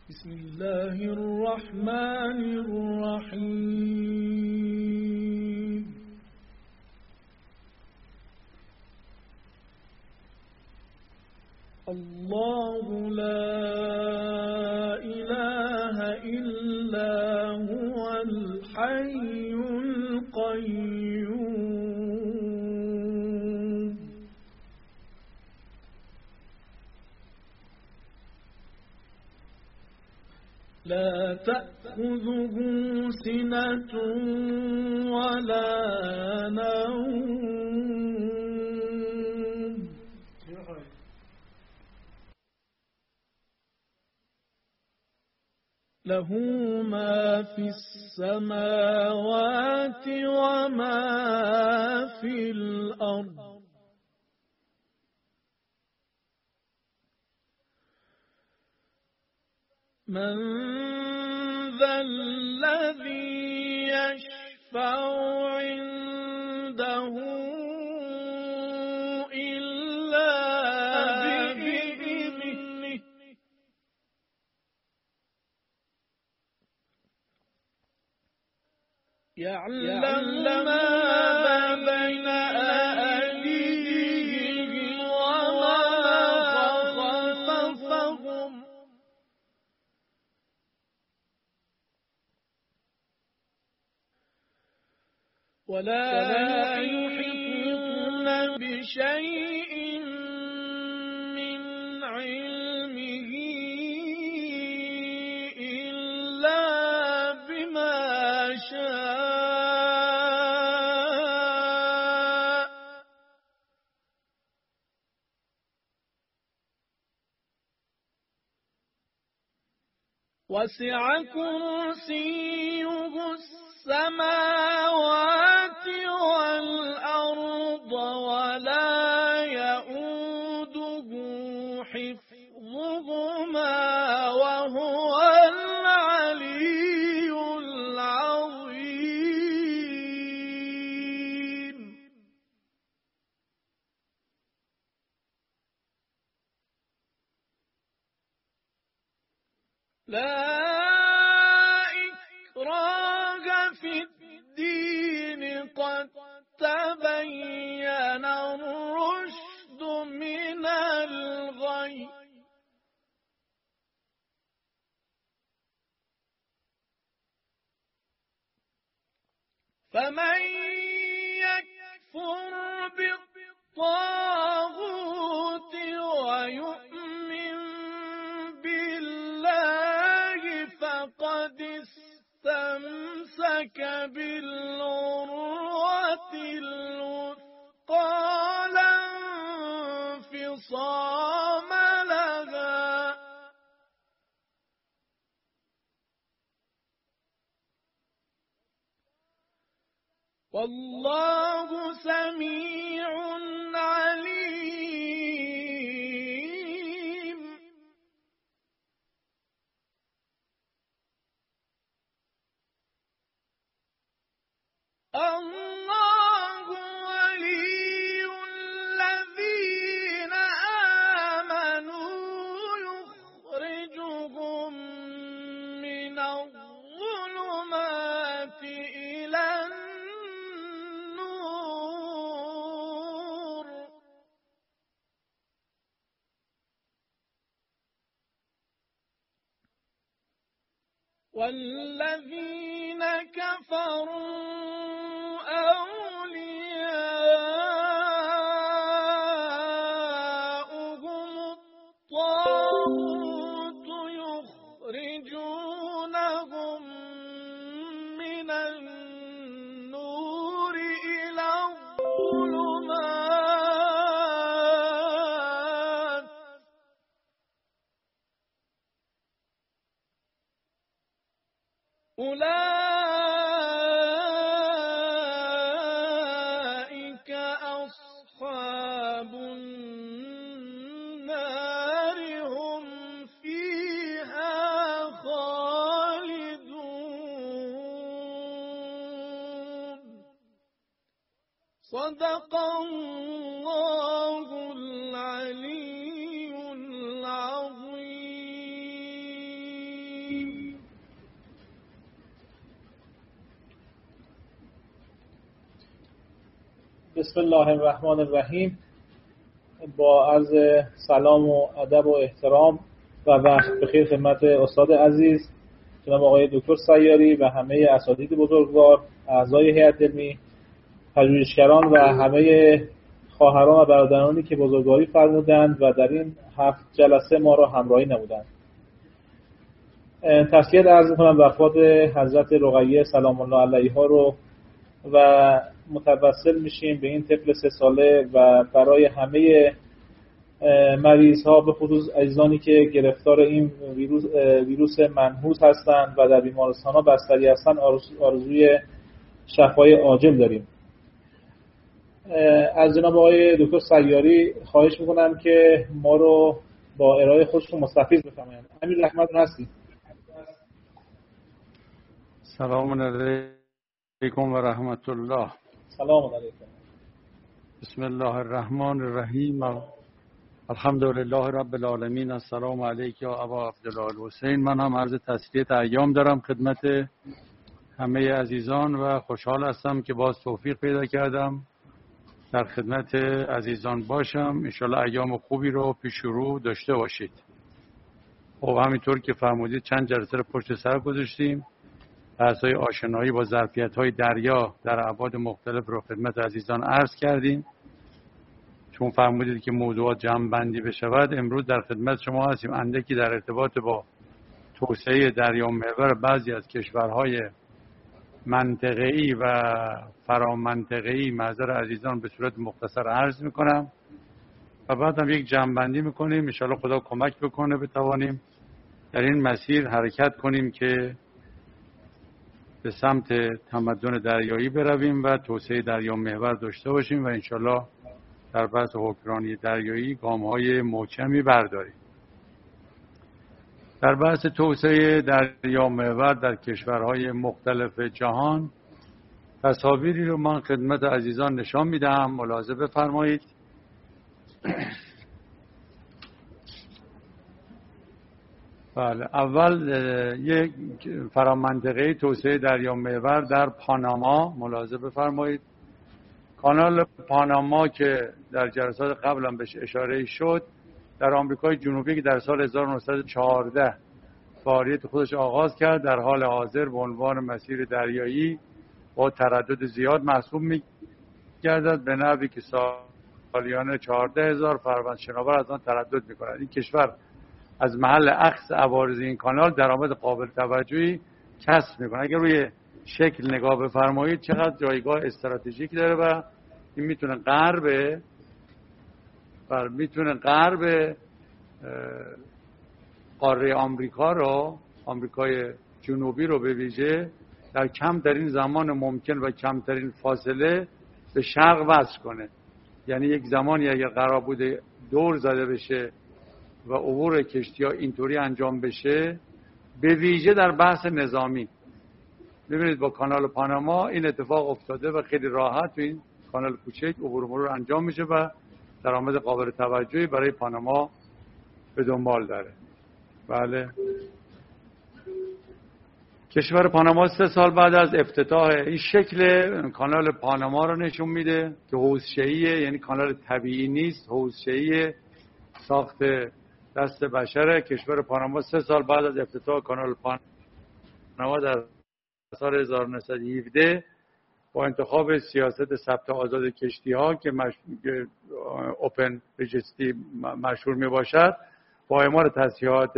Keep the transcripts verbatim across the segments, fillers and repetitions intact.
بسم الله الرحمن الرحيم الله لا إله إلا هو الحي القيوم لا تأخذه سنة ولا نوم له ما في السماوات وما في الأرض من ذا الذي يشفع عنده إلا بإذنه يعلم ما بين أيديهم وما خلفهم ولا يحيطون بشيء من علمه إلا بما شاء وسع كرسيه السماوات والأرض ولا يؤوده حفظهما وهو العلي العظيم لا قد تبين الرشد من الغي فمن يكفر بالطاغوت ويؤمن بالله فقد استمسك بالعروة الوثقى لا انفصام لها والله سميع عليم الله ولي الذين آمنوا يخرجهم من الظلمات إلى النور والذين كفروا أولياؤهم الطاغوت يخرجونهم من النور إلى الظلمات أولئك أصحاب النار هم فيها خالدون صدق الله العلي العظيم بسم الله الرحمن الرحیم. با عرض سلام و ادب و احترام و وقت بخیر خدمت استاد عزیز جناب آقای دکتر سیاری و همه اساتید بزرگوار، اعضای هیئت علمی، پژوهشگران و همه خواهران و برادرانی که بزرگواری فرمودند و در این هفت جلسه ما را همراهی نمودند. تسلیت عرض می‌کنم وفات حضرت رقیه سلام الله علیها رو و متوسل میشیم به این طفل سه ساله و برای همه مریض ها به خصوص عزیزانی که گرفتار این ویروس ویروس منحوس هستند و در بیمارستان ها بستری هستند آرزوی شفای عاجل داریم. از جناب آقای دکتر سیاری خواهش میکنم که ما رو با ارائه خودشون مستفیض بفرمایند. امیر رحمتون هستی. سلام علیکم و رحمت الله. سلام علیکم. بسم الله الرحمن الرحیم. الحمدلله رب العالمین. السلام علیک یا ابا عبدالله الحسین. من هم عرض تسلیت ایام دارم خدمت همه عزیزان و خوشحال هستم که باز توفیق پیدا کردم در خدمت عزیزان باشم. انشالله ایام خوبی رو پیش رو داشته باشید. خب همینطور که فرمودید چند جلسه رو پشت سر گذاشتیم. بحث‌های آشنایی با ظرفیت‌های دریا در ابعاد مختلف رو خدمت عزیزان عرض کردیم. چون فرمودید که موضوعات جمع‌بندی بشود، امروز در خدمت شما هستیم اندکی در ارتباط با توسعه دریامحور بعضی از کشورهای منطقه‌ای و فرامنطقه‌ای معذر عزیزان به صورت مختصر عرض می‌کنم و بعد هم یک جمع‌بندی می‌کنیم. ان شاءالله خدا کمک بکنه بتوانیم در این مسیر حرکت کنیم که به سمت تمدن دریایی برویم و توسعه دریامحور داشته باشیم و انشالله در بحث حکمرانی دریایی گام‌های محکمی برداریم. در بحث توسعه دریامحور در کشورهای مختلف جهان تصاویری رو من خدمت عزیزان نشان میدم، ملاحظه بفرمایید. بله، اول یک فرامنطقه توسعه دریامحور در پاناما ملاحظه بفرمایید. کانال پاناما که در جلسات قبل هم بهش اشاره شد در آمریکای جنوبی که در سال هزار و نهصد و چهارده فعالیت خودش آغاز کرد، در حال حاضر به عنوان مسیر دریایی با تردد زیاد محسوب می‌گردد به نحوی که سالیانه چهارده هزار فروند شناور از آن تردد می‌کنند. این کشور از محل اخذ عوارض این کانال درآمد قابل توجهی کسب می‌کنه. اگر روی شکل نگاه بفرمایید چقدر جایگاه استراتژیک داره و این میتونه غرب و میتونه غرب قاره آمریکا رو، آمریکای جنوبی رو به ویژه در کمترین زمان ممکن و کمترین فاصله به شرق وصل کنه. یعنی یک زمانی اگر قرار بوده دور زده بشه و عبور کشتی‌ها اینطوری انجام بشه، به ویژه در بحث نظامی ببینید با کانال پاناما این اتفاق افتاده و خیلی راحت تو این کانال کوچک عبور و مرور انجام میشه و درآمد قابل توجهی برای پاناما به دنبال داره. بله، کشور پاناما سه سال بعد از افتتاح این شکل کانال پاناما رو نشون میده که حوضچه‌ایه، یعنی کانال طبیعی نیست، حوضچه‌ای ساخت دست بشره. کشور پاناما سه سال بعد از افتتاح کانال پاناما در سال هزار و نهصد و هفده با انتخاب سیاست ثبت آزاد کشتی ها که مش... اوپن رجستری مشهور می باشد، با اعمال تصحیحات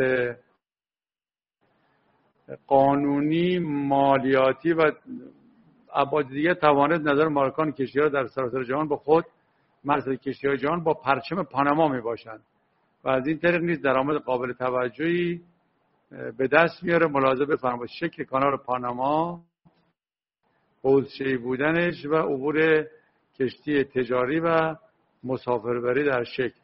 قانونی، مالیاتی و ابعاد دیگه توانست نظر مالکان کشتی ها در سراسر جهان با خود مرکز کشتی های جهان با پرچم پاناما می باشند و از این طریق نیز درآمد قابل توجهی به دست میاره. ملاحظه بفرمایید شکل کانال پاناما، حوضچه‌ای بودنش و عبور کشتی تجاری و مسافربری در شکل.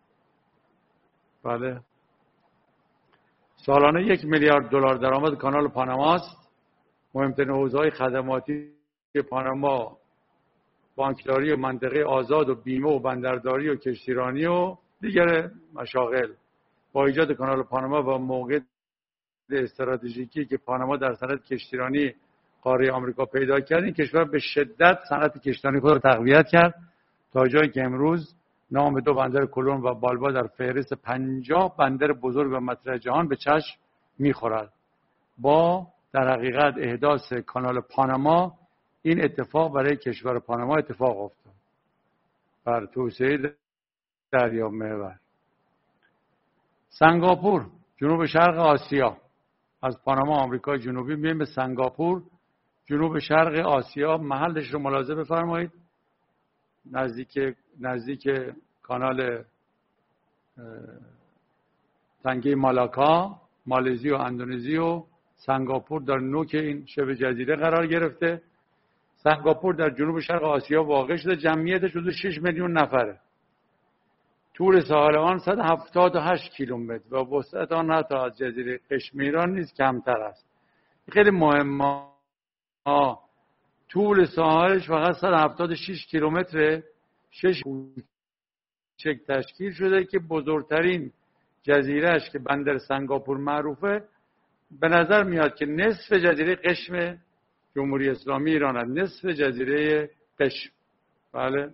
بله، سالانه یک میلیارد دلار درآمد کانال پاناماست. مهمترین حوزه‌های خدماتی که پاناما بانکداری و منطقه آزاد و بیمه و بندرداری و کشتیرانی و دیگر مشاغل. با ایجاد کانال پاناما و موقع استراتژیکی که پاناما در صنعت کشتیرانی قاره آمریکا پیدا کرد، این کشور به شدت صنعت کشتیرانی خود را تقویت کرد تا جایی که امروز نام دو بندر کلون و بالبا در فهرست پنجاه بندر بزرگ و مطرح جهان به چشم میخورد. با در حقیقت احداث کانال پاناما این اتفاق برای کشور پاناما اتفاق افتاد بر توسعه دریا محور. سنگاپور جنوب شرق آسیا، از پاناما آمریکای جنوبی میایم به سنگاپور جنوب شرق آسیا. محلش رو ملاحظه بفرمایید، نزدیک نزدیک کانال تنگه مالاکا، مالزی و اندونزی و سنگاپور در نوک این شبه جزیره قرار گرفته. سنگاپور در جنوب شرق آسیا واقع شده، جمعیتش حدود شش میلیون نفره. طول ساحل آن صد و هفتاد و هشت کیلومتر و وسعت آن حتی از جزیره قشم ایران نیز کمتر است. خیلی مهمه، طول ساحلش فقط صد و هفتاد و شش کیلومتره. شش کوچک تشکیل شده که بزرگترین جزیرهش که بندر سنگاپور معروفه، به نظر میاد که نصف جزیره قشم جمهوری اسلامی ایران است، نصف جزیره قشم. بله.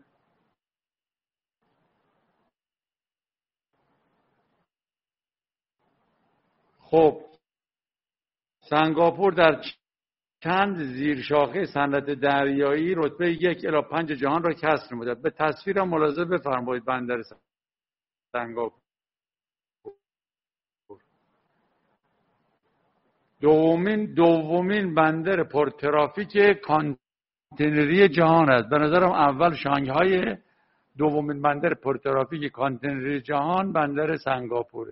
خب سنگاپور در چند زیرشاخه صنعت دریایی رتبه یک الی پنج جهان را کسب نموده. به تصویر هم ملاحظه بفرمایید. بندر سنگاپور دومین دومین بندر پرترافیک کانتینری جهان است. به نظرم اول شانگهای، دومین بندر پرترافیک کانتینری جهان بندر سنگاپوره.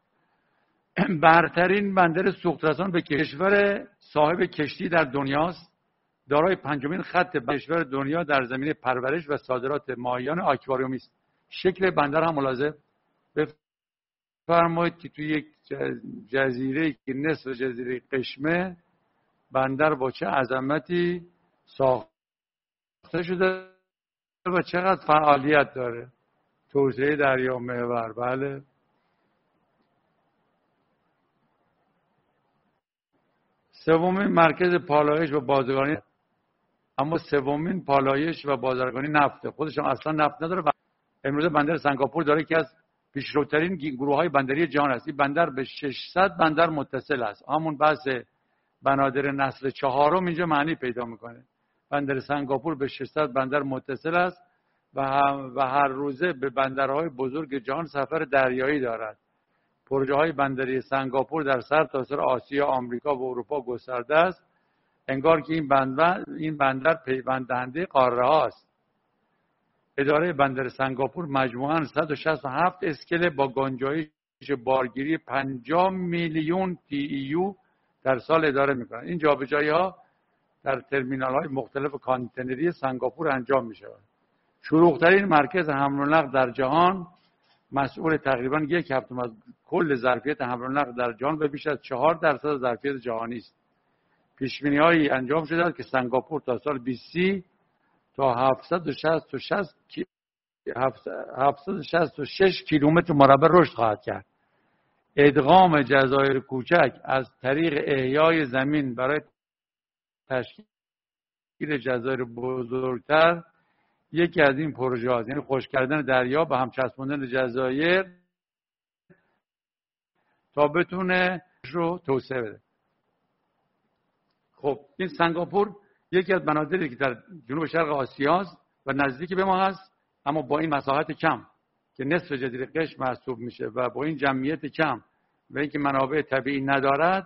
برترین بندر سوخترسان به کشور صاحب کشتی در دنیاست. دارای پنجمین خط کشور دنیا در زمینه پرورش و صادرات ماهیان آکواریومی است. شکل بندر هم ملاحظه بفرمایید که توی یک جزیره که نصف جزیره قشمه، بندر با چه عظمتی ساخته شده و چقدر فعالیت داره. توسعه دریا محور. بله. سومین مرکز پالایش و بازرگانی، اما سومین پالایش و بازرگانی نفته. خودش هم اصلا نفت نداره و امروز بندر سنگاپور داره که از پیشروترین گروه های بندری جهان است. این بندر به ششصد بندر متصل است. همون بحث بنادر نسل چهارم اینجا معنی پیدا میکنه. بندر سنگاپور به ششصد بندر متصل است و, و هر روزه به بندرهای بزرگ جهان سفر دریایی دارد. پروژه های بندری سنگاپور در سرتاسر آسیا، آمریکا و اروپا گسترده است. انگار که این بندر این بندر پیوند دهنده قاره هاست. اداره بندر سنگاپور مجموعاً صد و شصت و هفت اسکله با گنجایش بارگیری پنجاه میلیون تی ای یو در سال اداره میکنند. این جابجایی ها در ترمینال های مختلف کانتینری سنگاپور انجام می شود. شلوغ‌ترین مرکز حمل و نقل در جهان، مسئول تقریباً یک هفتم از کل ظرفیت حمل و نقل در جهان و بیش از چهار درصد ظرفیت جهانی است. پیش‌بینی‌هایی انجام شده است که سنگاپور تا سال بیست سی تا هفتصد و شصت و شش کیلومتر مربع رشد خواهد کرد. ادغام جزایر کوچک از طریق احیای زمین برای تشکیل جزایر بزرگتر یکی از این پروژه هاست. یعنی خشک کردن دریا به هم چسباندن جزایر تا بتونه رو توسعه بده. خب این سنگاپور یکی از بنادری که در جنوب شرق آسیا است و نزدیک به ما هست، اما با این مساحت کم که نصف جزیره قشم محسوب میشه و با این جمعیت کم و اینکه منابع طبیعی ندارد،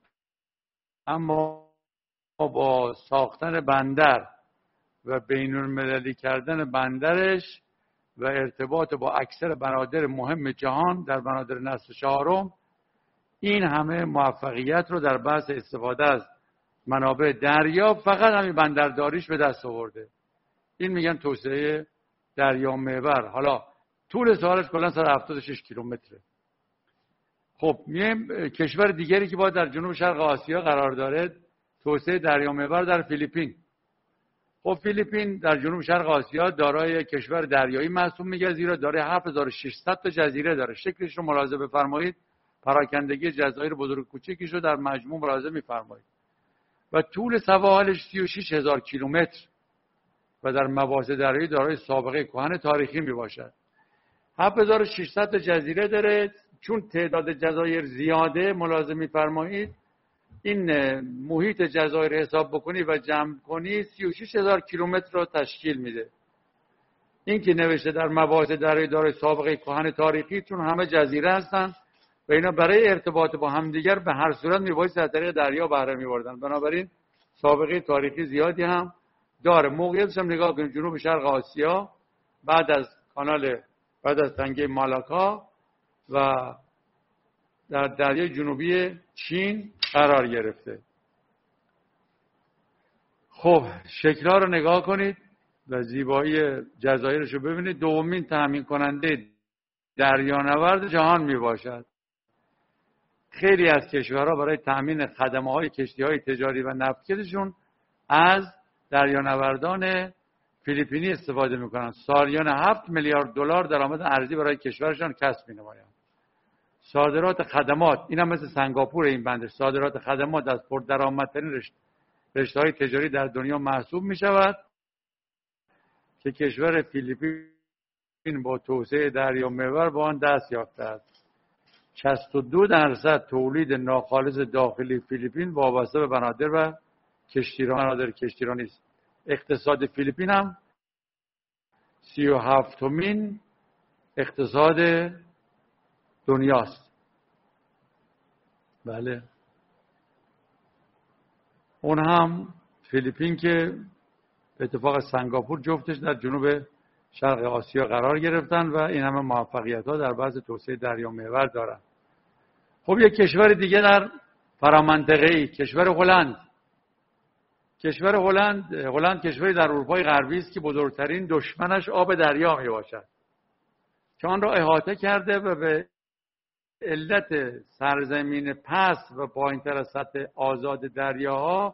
اما با ساختن بندر و بین‌المللی کردن بندرش و ارتباط با اکثر بنادر مهم جهان در بنادر نسل چهارم، این همه موفقیت رو در بحث استفاده از منابع دریا فقط همین بندرداریش به دست آورده. این میگن توسعه دریا محور. حالا طول ساحلش کلا صد و هفتاد و شش کیلومتره. خب میایم کشور دیگری که باید در جنوب شرق آسیا قرار داره، توسعه دریا محور در فیلیپین. خب فیلیپین در جنوب شرق آسیا دارای کشور دریایی محسوب میگه، زیرا داره هفت هزار و ششصد تا جزیره داره. شکلش رو ملاحظه بفرمایید. پراکندگی جزایر بزرگ کوچکیش رو در مجموع ملاحظه میفرمایید. و طول سواحلش سی و شش هزار کیلومتر و در مباحث دریایی دارای سابقه کهن تاریخی می باشد. هفت هزار و ششصد جزیره داره. چون تعداد جزایر زیاده، ملاحظه می‌فرمایید این محیط جزایر حساب بکنی و جمع کنی سی و شش هزار کیلومتر رو تشکیل میده. این که نوشته در مباحث دریایی دارای سابقه کهن تاریخی، چون همه جزیره هستن و اینا برای ارتباط با همدیگر به هر صورت میبایست از طریق دریا بهره میبردن، بنابراین سابقه تاریخی زیادی هم داره. موقعیتش هم نگاه کنید، جنوب شرق آسیا، بعد از کانال بعد از تنگه مالاکا و در دریای جنوبی چین قرار گرفته. خب شکل‌ها رو نگاه کنید و زیبایی جزایرش رو ببینید. دومین تامین کننده دریانورد جهان می باشد. خیلی از کشورها برای تامین خدمه‌های کشتی‌های تجاری و نفتکششون از دریانوردان فیلیپینی استفاده می‌کنند. سالیانه هفت میلیارد دلار درآمد ارزی برای کشورشان کسب می‌نمایند. صادرات خدمات، این هم مثل سنگاپور این بندر، صادرات خدمات از پردرآمدترین رشت رشته‌های تجاری در دنیا محسوب می‌شود که کشور فیلیپین با توسعه دریامحور به آن دست یافته است. شصت و دو درصد تولید ناخالص داخلی فیلیپین وابسته به بنادر و کشتیران بنادر کشتیرانی است. اقتصاد فیلیپین هم سی و هفتمین اقتصاد دنیاست. بله، اون هم فیلیپین که به اتفاق سنگاپور جفتش در جنوب شرق آسیا قرار گرفتن و این همه موفقیت ها در بحث توسعه دریامحور دارن. خب یک کشور دیگه در فرامنطقه‌ای، کشور هلند. کشور هلند هلند کشوری در اروپای غربی است که بزرگترین دشمنش آب دریا می باشد، که آن را احاطه کرده و به علت سرزمین پست و پایین‌تر از سطح آزاد دریاها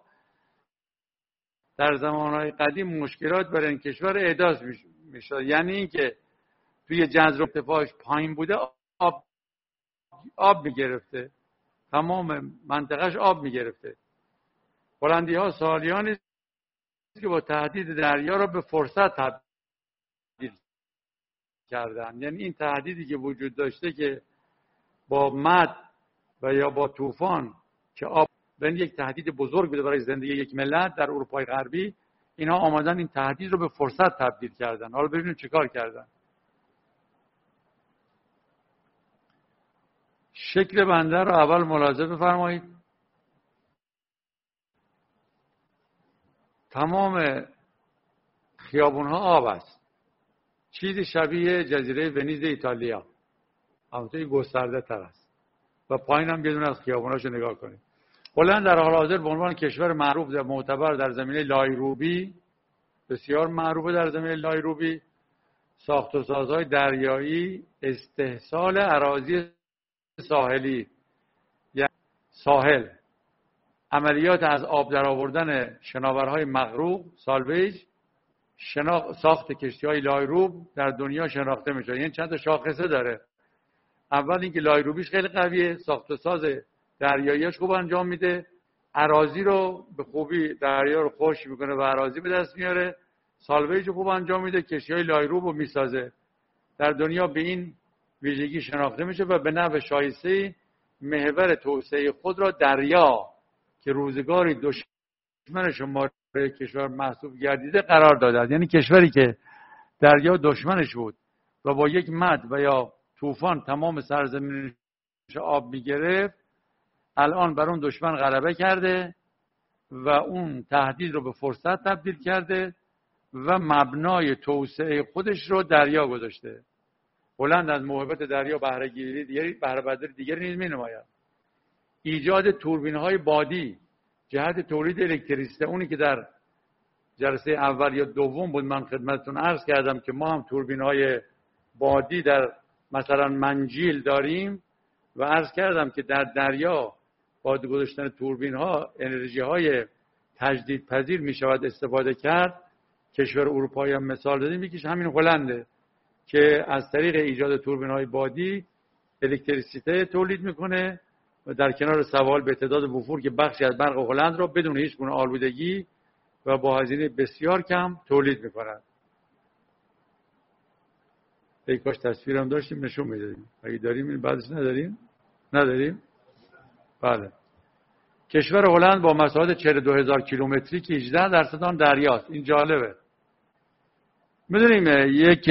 در زمانهای قدیم مشکلات برای این کشور احداث میشد. یعنی اینکه توی جزر ارتفاعش پایین بوده آب آب میگرفته، تمام منطقهش آب میگرفته. هلندی ها سالیانی است که با تهدید دریا را به فرصت تبدیل کردن. یعنی این تهدیدی که وجود داشته که با مد و یا با طوفان که آب بین یک تهدید بزرگ بوده برای زندگی یک ملت در اروپای غربی، اینها آمدن این تهدید رو به فرصت تبدیل کردن. حالا ببینیم چیکار کردن. شکل بندر رو اول ملاحظه بفرمایید. تمام خیابون‌ها آب است. چیزی شبیه جزیره ونیز ایتالیا، البته گسترده تر است و پایین هم بدون از خیابوناشو نگاه کنید. هلند در حال حاضر به عنوان کشور معروف و معتبر در زمینه لایروبی، بسیار معروف در زمینه لایروبی، ساخت و سازهای دریایی، استحصال اراضی ساحلی یعنی ساحل، عملیات از آب درآوردن شناورهای مغروق، سالویج، شنا... ساخت کشتی‌های لایروب در دنیا شناخته میشه. یعنی چند تا شاخصه داره. اول اینکه لایروبیش خیلی قویه، ساخت و ساز دریاییش خوب انجام میده، اراضی رو به خوبی دریا رو خشک میکنه و اراضی به دست میاره، سالویج خوب انجام میده، کشتی‌های لایروب رو میسازه. در دنیا به این ویژگی شناخته میشه و به نحو شایسته محور توسعه خود را دریا که روزگاری دشمن شماره کشور محسوب گردیده قرار داده. یعنی کشوری که دریا دشمنش بود و با یک مد و یا طوفان تمام سرزمینش آب میگرفت، الان بر اون دشمن غلبه کرده و اون تهدید رو به فرصت تبدیل کرده و مبنای توسعه خودش رو دریا گذاشته. هلند از موهبت دریا بهره گیری دیگری بهره برداری دیگری نیز می‌نماید. ایجاد توربین‌های بادی جهت تولید الکتریسیته، اونی که در جلسه اول یا دوم بود من خدمتتون عرض کردم که ما هم توربین‌های بادی در مثلا منجیل داریم و عرض کردم که در دریا با گذاشتن توربین‌ها انرژی‌های تجدیدپذیر می‌شود استفاده کرد. کشور اروپایی هم مثال دادیم، یکیش همین هلنده که از طریق ایجاد توربین‌های بادی الکتریسیته تولید میکنه و در کنار سوال به تعداد بوفور که بخشی از برق هلند را بدون هیچ گونه آلودگی و با هزینه بسیار کم تولید می‌کند. ای کاش تصویرم داشتیم نشون میدادیم. اگه داریم این بعدش نداریم؟ نداریم؟ بله. کشور هلند با مساحت چهل و دو هزار کیلومتری که هجده درصد آن دریاست. این جالبه. میدونیم یک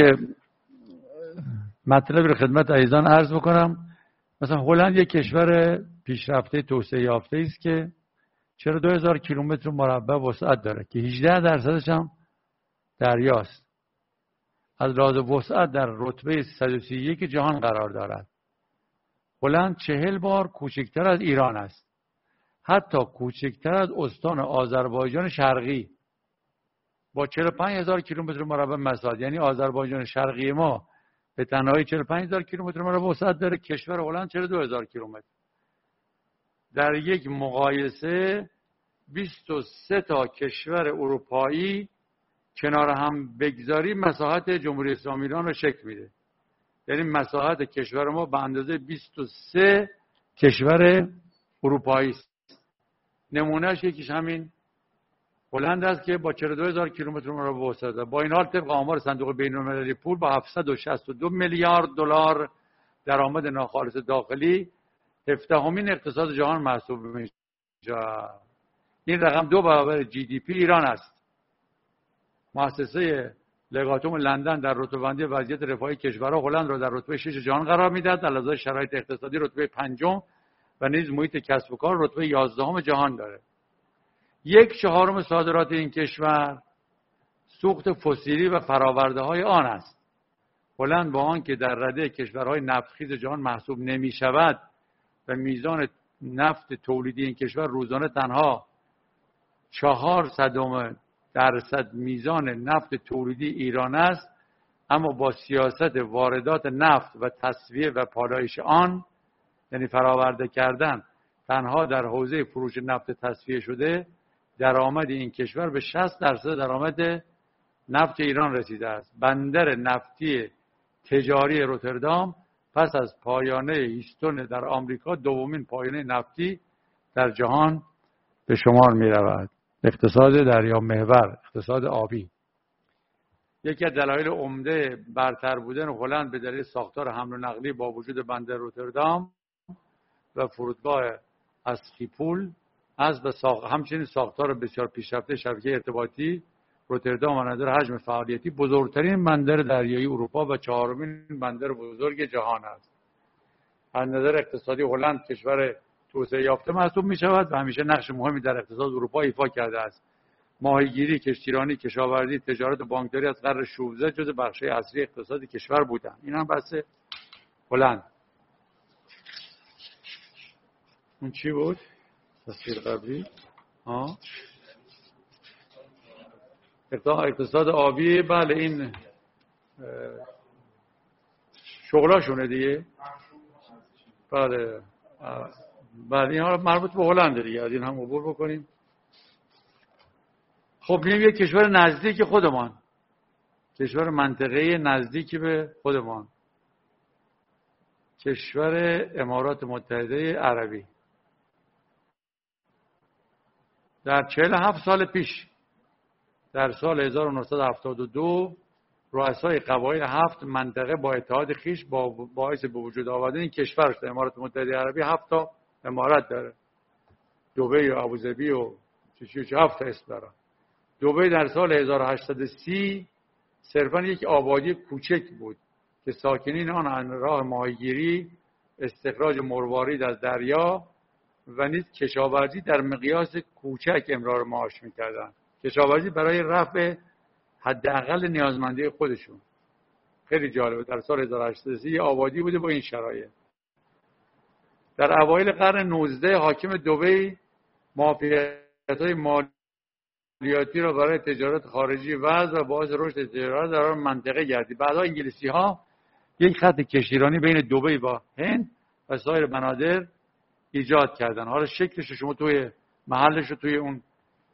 مطلب رو خدمت عزیزان عرض بکنم. مثلا هلند یک کشور پیشرفته توسعه یافته است که چهل و دو هزار کیلومتر مربع وسعت داره که هجده درصدش هم دریاست. از لحاظ وسعت در رتبه صد و سی و یک جهان قرار دارد. هلند چهل بار کوچکتر از ایران است. حتی کوچکتر از استان آذربایجان شرقی با چهل و پنج هزار کیلومتر مربع مساحت. یعنی آذربایجان شرقی ما به تنهایی چهل و پنج هزار کیلومتر مربع وسعت داره، کشور هلند چهل و دو هزار کیلومتر. در یک مقایسه بیست و سه تا کشور اروپایی کنار هم بگذاری مساحت جمهوری اسلامی ایران رو شکل میده. یعنی مساحت کشور ما به اندازه بیست و سه کشور اروپایی است. نمونهش یکیش همین هلند است که با چهل و دو هزار کیلومتر مربع وسعت داره. با این حال طبق آمار صندوق بین‌المللی پول با هفتصد و شصت و دو میلیارد دلار درآمد ناخالص داخلی هفدهمین اقتصاد جهان محسوب میشه. این رقم دو برابر جی دی پی ایران است. مؤسسه لگاتوم لندن در رتبه‌بندی وضعیت رفاهی کشورها هلند را در رتبه شش جهان قرار میدهد. در لحاظ شرایط اقتصادی رتبه پنجم و نیز محیط کسب و کار رتبه یازدهم جهان داره. یک چهارم صادرات این کشور سوخت فسیلی و فراورده های آن است. هلند با آن که در رده کشورهای نفتخیز جهان محسوب نمی شود و میزان نفت تولیدی این کشور روزانه تنها چهار صدم درصد میزان نفت تولیدی ایران است، اما با سیاست واردات نفت و تصفیه و پالایش آن، یعنی فراورده کردن تنها در حوزه فروش نفت تصفیه شده، درآمد این کشور به شصت درصد درآمد نفت ایران رسیده است. بندر نفتی تجاری روتردام پس از پایانه هیستون در آمریکا دومین پایانه نفتی در جهان به شمار می رود. اقتصاد دریا محور، اقتصاد آبی. یکی از دلایل عمده برتر بودن هلند به دلیل ساختار حمل و نقلی با وجود بندر روتردام و فرودگاه اسکیپول از به ساخت همچنین ساختار بسیار پیشرفته شبکه ارتباطی روتردام و نظر حجم فعالیتی بزرگترین بندر دریایی اروپا و چهارمین بندر بزرگ جهان است. از نظر اقتصادی هلند کشور توسعه یافته محسوب می شود و همیشه نقش مهمی در اقتصاد اروپا ایفا کرده است. ماهیگیری، کشتیرانی، کشاورزی، تجارت و بانکداری از قرن شانزده جزو بخش‌های اصلی اقتصادی کشور بودند. این هم بحث هلند. اون چی بود؟ تصویر قبلی ها اقتصاد آبی. بله این شغلاشونه دیگه. بله بله این ها مربوط به هلند دیگه. از این هم عبور بکنیم. خب میگیم یک کشور نزدیک خودمان، کشور منطقه نزدیکی به خودمان، کشور امارات متحده عربی. در چهل و هفت سال پیش در سال هزار و نهصد و هفتاد و دو رؤسای قبایل هفت منطقه با اتحاد خویش با باعث به وجود آوردن این کشور شد. امارات متحده عربی هفت تا امارت داره. دبی و ابوظبی و چه چه هفت تا اسم داره. دبی در سال هزار و هشتصد و سی صرفا یک آبادی کوچک بود که ساکنین آن از راه ماهیگیری، استخراج مروارید از دریا و نیز کشاورزی در مقیاس کوچک امرار معاش می‌کردند. کشاورزی برای رفع حداقل نیازمندی خودشون. خیلی جالبه. در سال هزار و هشتصد و سی آبادی بوده با این شرایط. در اوایل قرن نوزدهم حاکم دبی موفقیت‌های مالیاتی را برای تجارت خارجی وضع و باعث رشد تجارت در آن منطقه گردید. بعدا انگلیسی‌ها یک خط کشتیرانی بین دبی با هند و سایر بنادر ایجاد کردن. حالا شکلش شما توی محلش رو توی اون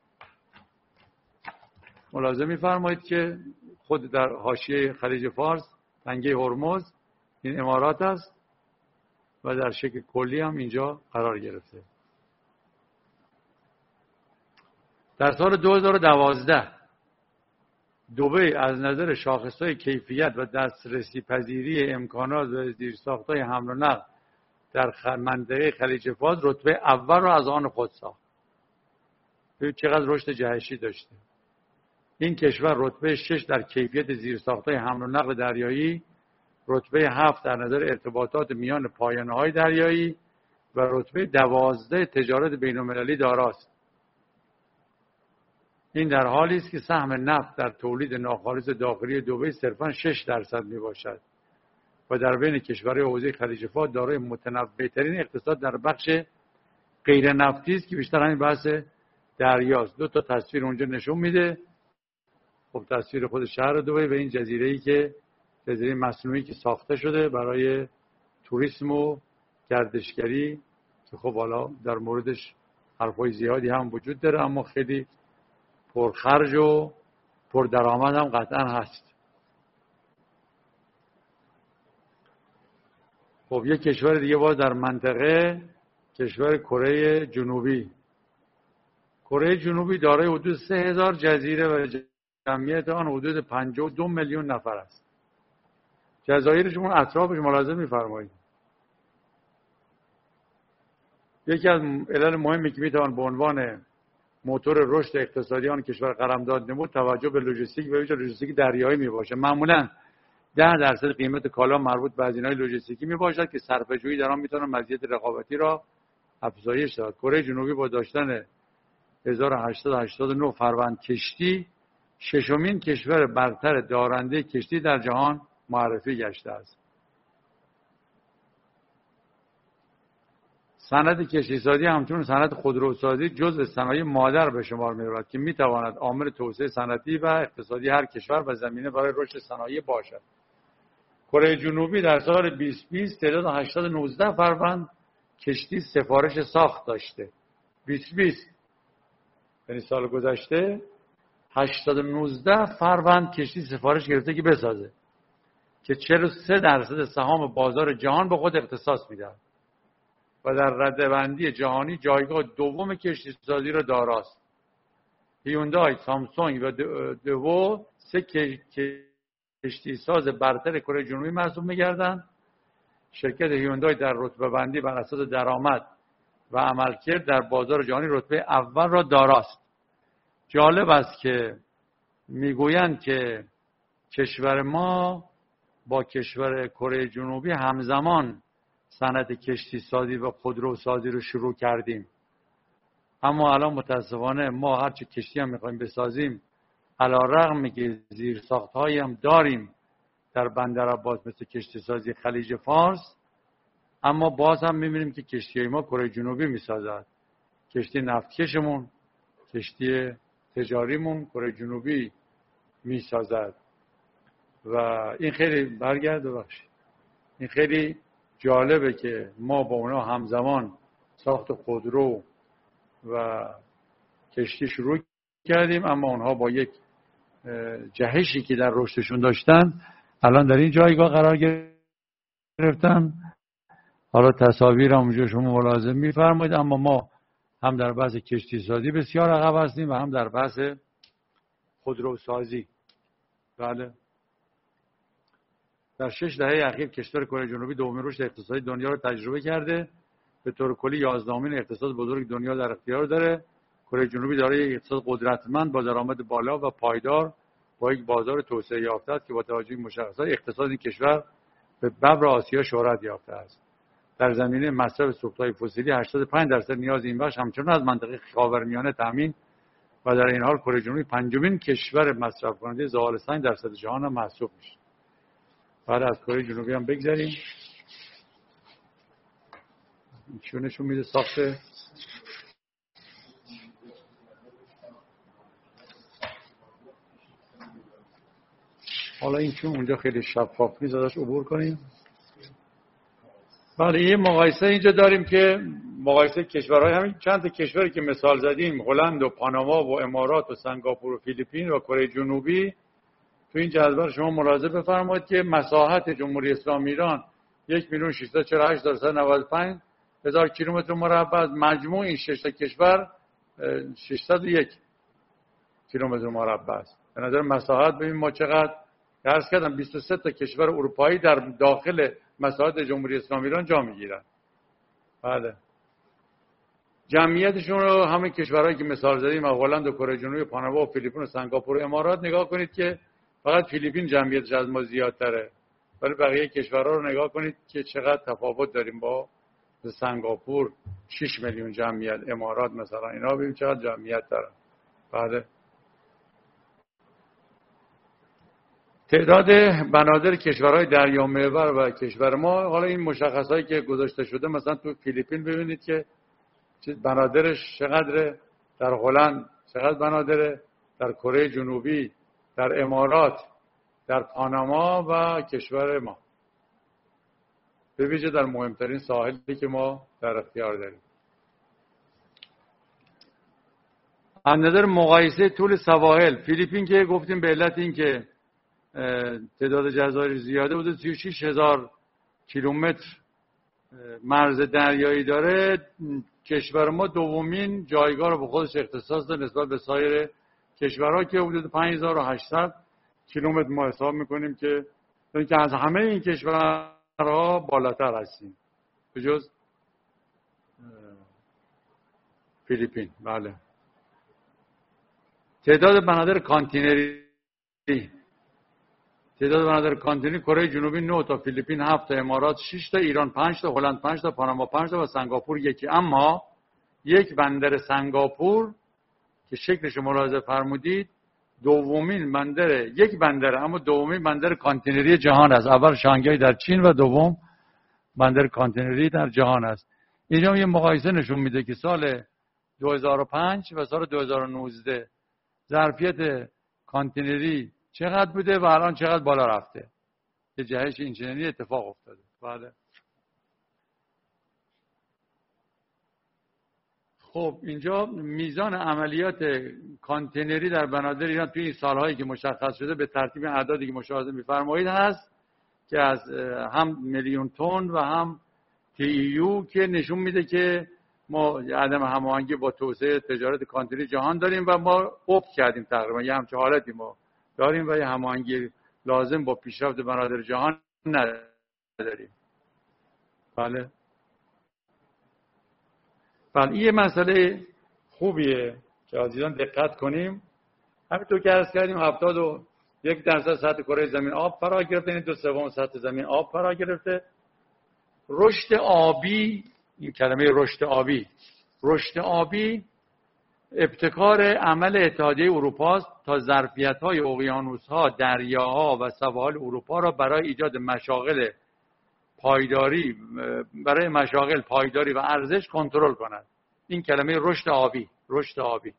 ملاحظه می‌فرمایید که خود در حاشیه خلیج فارس تنگه هرمز این امارات است و در شکل کلی هم اینجا قرار گرفته. در سال دو هزار و دوازده دبی از نظر شاخصهای کیفیت و دسترسی پذیری امکانات و زیرساخت‌های حمل و نقل در منطقه خلیج فارس رتبه اول را از آن خود ساخت. ببینید چقدر رشد جهشی داشته. این کشور رتبه شش در کیفیت زیرساخت‌های حمل و نقل دریایی، رتبه هفت در نظر ارتباطات میان پایانه‌های دریایی و رتبه دوازده تجارت بین‌المللی داراست. این در حالی است که سهم نفت در تولید ناخالص داخلی دبی صرفاً شش درصد میباشد و در بین کشورهای حوزه خلیج فارس دارای متنوع‌ترین اقتصاد در بخش غیر نفتی است که بیشتر همین بحث دریاست. دو تا تصویر اونجا نشون میده. خب تصویر خود شهر دبی و این جزیره‌ای که جزیره مصنوعی که ساخته شده برای توریسم و گردشگری که خب حالا در موردش حرفای زیادی هم وجود داره، اما خیلی پرخرج و پردرآمد هم قطعا هست. خب یک کشور دیگه باز در منطقه، کشور کره جنوبی. کره جنوبی دارای حدود سه هزار جزیره و جمعیت آن حدود پنجاه و دو میلیون نفر است. جزایرش اون اطرافش ملاحظه می‌فرمایید. یکی از علل مهمی که میتوان به عنوان موتور رشد اقتصادی آن کشور قلمداد نمود توجه به لوجستیک و ویژه لوجستیک دریایی میباشد. معمولاً ده درصد قیمت کالا مربوط به هزینه‌های لوجستیکی میباشد که صرفه‌جویی در آن میتواند مزیت رقابتی را افزایش دهد. کره جنوبی با داشتن هزار و هشتصد و هشتاد و نه فروند کشتی ششمین کشور برتر دارنده کشتی در جهان معرفی گشته است. صنعت کشتیسازی همچون صنعت خودروسازی جزء صنایع مادر به شمار می‌رود که می‌تواند عامل توسعه صنعتی و اقتصادی هر کشور و زمینه برای رشد صنایع باشد. کره جنوبی در سال بیست بیست تعداد هشتصد و نوزده فروند کشتی سفارش ساخت داشته. بیست بیست یعنی سال گذشته هشتصد و نوزده فروند کشتی سفارش گرفته که بسازه که چهل و سه درصد سهام بازار جهان به خود اختصاص می‌دهد و در رده‌بندی جهانی جایگاه دوم کشتیسازی را داراست. هیوندای، سامسونگ و دوو سه کشتیساز برتر کره جنوبی محسوب می‌گردند. شرکت هیوندای در رتبه بندی بر اساس درآمد و عملکرد در بازار جهانی رتبه اول را داراست. جالب است که میگویند که کشور ما با کشور کره جنوبی همزمان صنعت کشتی سازی و خودرو سازی رو شروع کردیم، اما الان متاسفانه ما هرچی کشتی هم میخوایم بسازیم علی‌رغم که زیرساخت‌هایی هم داریم در بندر عباس مثل کشتی سازی خلیج فارس، اما باز هم میبینیم که کشتی ما کره جنوبی میسازد. کشتی نفتکشمون، کشتی تجاریمون کره جنوبی میسازد و این خیلی برگرد و بخشی این خیلی جالبه که ما با اونا همزمان ساخت خودرو و کشتی شروع کردیم، اما اونها با یک جهشی که در رشدشون داشتن الان در این جایگاه قرار گرفتن. حالا تصاویر هم اونجا شما ملاحظه می‌فرمایید، اما ما هم در بحث کشتی سازی بسیار عقب هستیم و هم در بحث خودرو سازی. بله. در شش دهه اخیر کشور کره جنوبی دومین رشد اقتصادی دنیا رو تجربه کرده. به طور کلی یازدهمین اقتصاد بزرگ دنیا در اختیار داره. کره جنوبی دارای یک اقتصاد قدرتمند با درآمد بالا و پایدار با یک بازار توسعه یافته است که با توجه به مشخصات اقتصاد این کشور به ببر آسیا شهرت یافته است. در زمینه مصرف سوخت‌های فسیلی هشتاد و پنج درصد نیاز این بخش همچنان از منطقه خاورمیانه تامین و در این حال کره جنوبی پنجمین کشور مصرف کننده زغال سنگ در سطح جهان هم محسوب میشه. بعد از کره جنوبی هم بگذاریم. چون نشون میده ساخت حالا این چون اونجا خیلی شفاف نیست ازش عبور کنیم. بله یه مقایسه اینجا داریم که مقایسه کشورهای همین چند تا کشوری که مثال زدیم، هلند و پاناما و امارات و سنگاپور و فیلیپین و کره جنوبی، تو این جدول شما ملاحظه بفرمایید که مساحت جمهوری اسلامی ایران یک میلیون ششصد و چهل و هشت هزار و سیصد و نود و پنج هزار کیلومتر مربع. مجموع این شش تا کشور ششصد و یک کیلومتر مربع است. به نظر مساحت ببین ما چقدر عرض کردم بیست و سه تا کشور اروپایی در داخل مساحت جمهوری اسلامی ایران جا میگیرن. بله. جمعیتشون رو همین کشورهایی که مثال زدیم، هلند و کره جنوبی، پاناما و فیلیپین و سنگاپور و امارات نگاه کنید که فقط فیلیپین جمعیتش از ما زیادتره، ولی بقیه کشورها رو نگاه کنید که چقدر تفاوت داریم با سنگاپور شش میلیون جمعیت، امارات مثلا اینا ببین چقدر جمعیت دارن. بله. تعداد بنادر کشورهای دریامحور و کشور ما، حالا این مشخصایی که گذاشته شده مثلا تو فیلیپین ببینید که بنادرش چقدره، در هلند چقدر بنادره، در کره جنوبی، در امارات، در پاناما و کشور ما، به ویژه در مهمترین ساحلی که ما در اختیار داریم. از نظر مقایسه طول سواحل، فیلیپین که گفتیم به علت این که تعداد جزایر زیاده بوده، سی و شش هزار کیلومتر مرز دریایی داره. کشور ما دومین جایگاه رو به خودش اختصاص داده نسبت به سایر کشورها که حدود پنج هزار و هشتصد کیلومتر ما حساب میکنیم که که از همه این کشورها بالاتر هستیم به جز فیلیپین. بله. تعداد بنادر کانتینری، تعداد بنادر کانتینری کره جنوبی نه تا، فیلیپین هفت تا، امارات شش تا، ایران پنج تا، هلند پنج تا، پاناما پنج تا و سنگاپور یکی. اما یک بندر سنگاپور که شکلش ملاحظه فرمودید دومین بندر، یک بندر اما دومین بندر کانتینری جهان است. اول شانگهای در چین و دوم بندر کانتینری در جهان است. اینجا یه مقایسه نشون میده که سال دو هزار و پنج و سال دو هزار و نوزده ظرفیت کانتینری چقدر بوده و الان چقدر بالا رفته. یه جهش اینچنینی اتفاق افتاده. بله. خب اینجا میزان عملیات کانتینری در بنادر ایران توی این سالهایی که مشخص شده به ترتیب اعدادی که مشاهده می‌فرمایید هست که از هم میلیون تن و هم تی یو که نشون میده که ما عدم هماهنگی با توسعه تجارت کانتینری جهان داریم و ما افت کردیم تقریبا. یه همچه حالتی ما داریم و یه هماهنگی لازم با پیشرفت بنادر جهان نداریم. بله. بله این یه مسئله خوبیه که عزیزان دقت کنیم. همینطور که عرض کردیم هفتاد و یک درصد سطح کره زمین آب فرا گرفته، یعنی دو سوم سطح زمین آب فرا گرفته. رشد آبی، این کلمه رشد آبی، رشد آبی ابتکار عمل اتحادیه اروپا است تا ظرفیت‌های اقیانوس‌ها، دریاها و سواحل اروپا را برای ایجاد مشاغل پایداری برای مشاغل پایداری و ارزش کنترل کند. این کلمه رشد آبی، رشد آبی.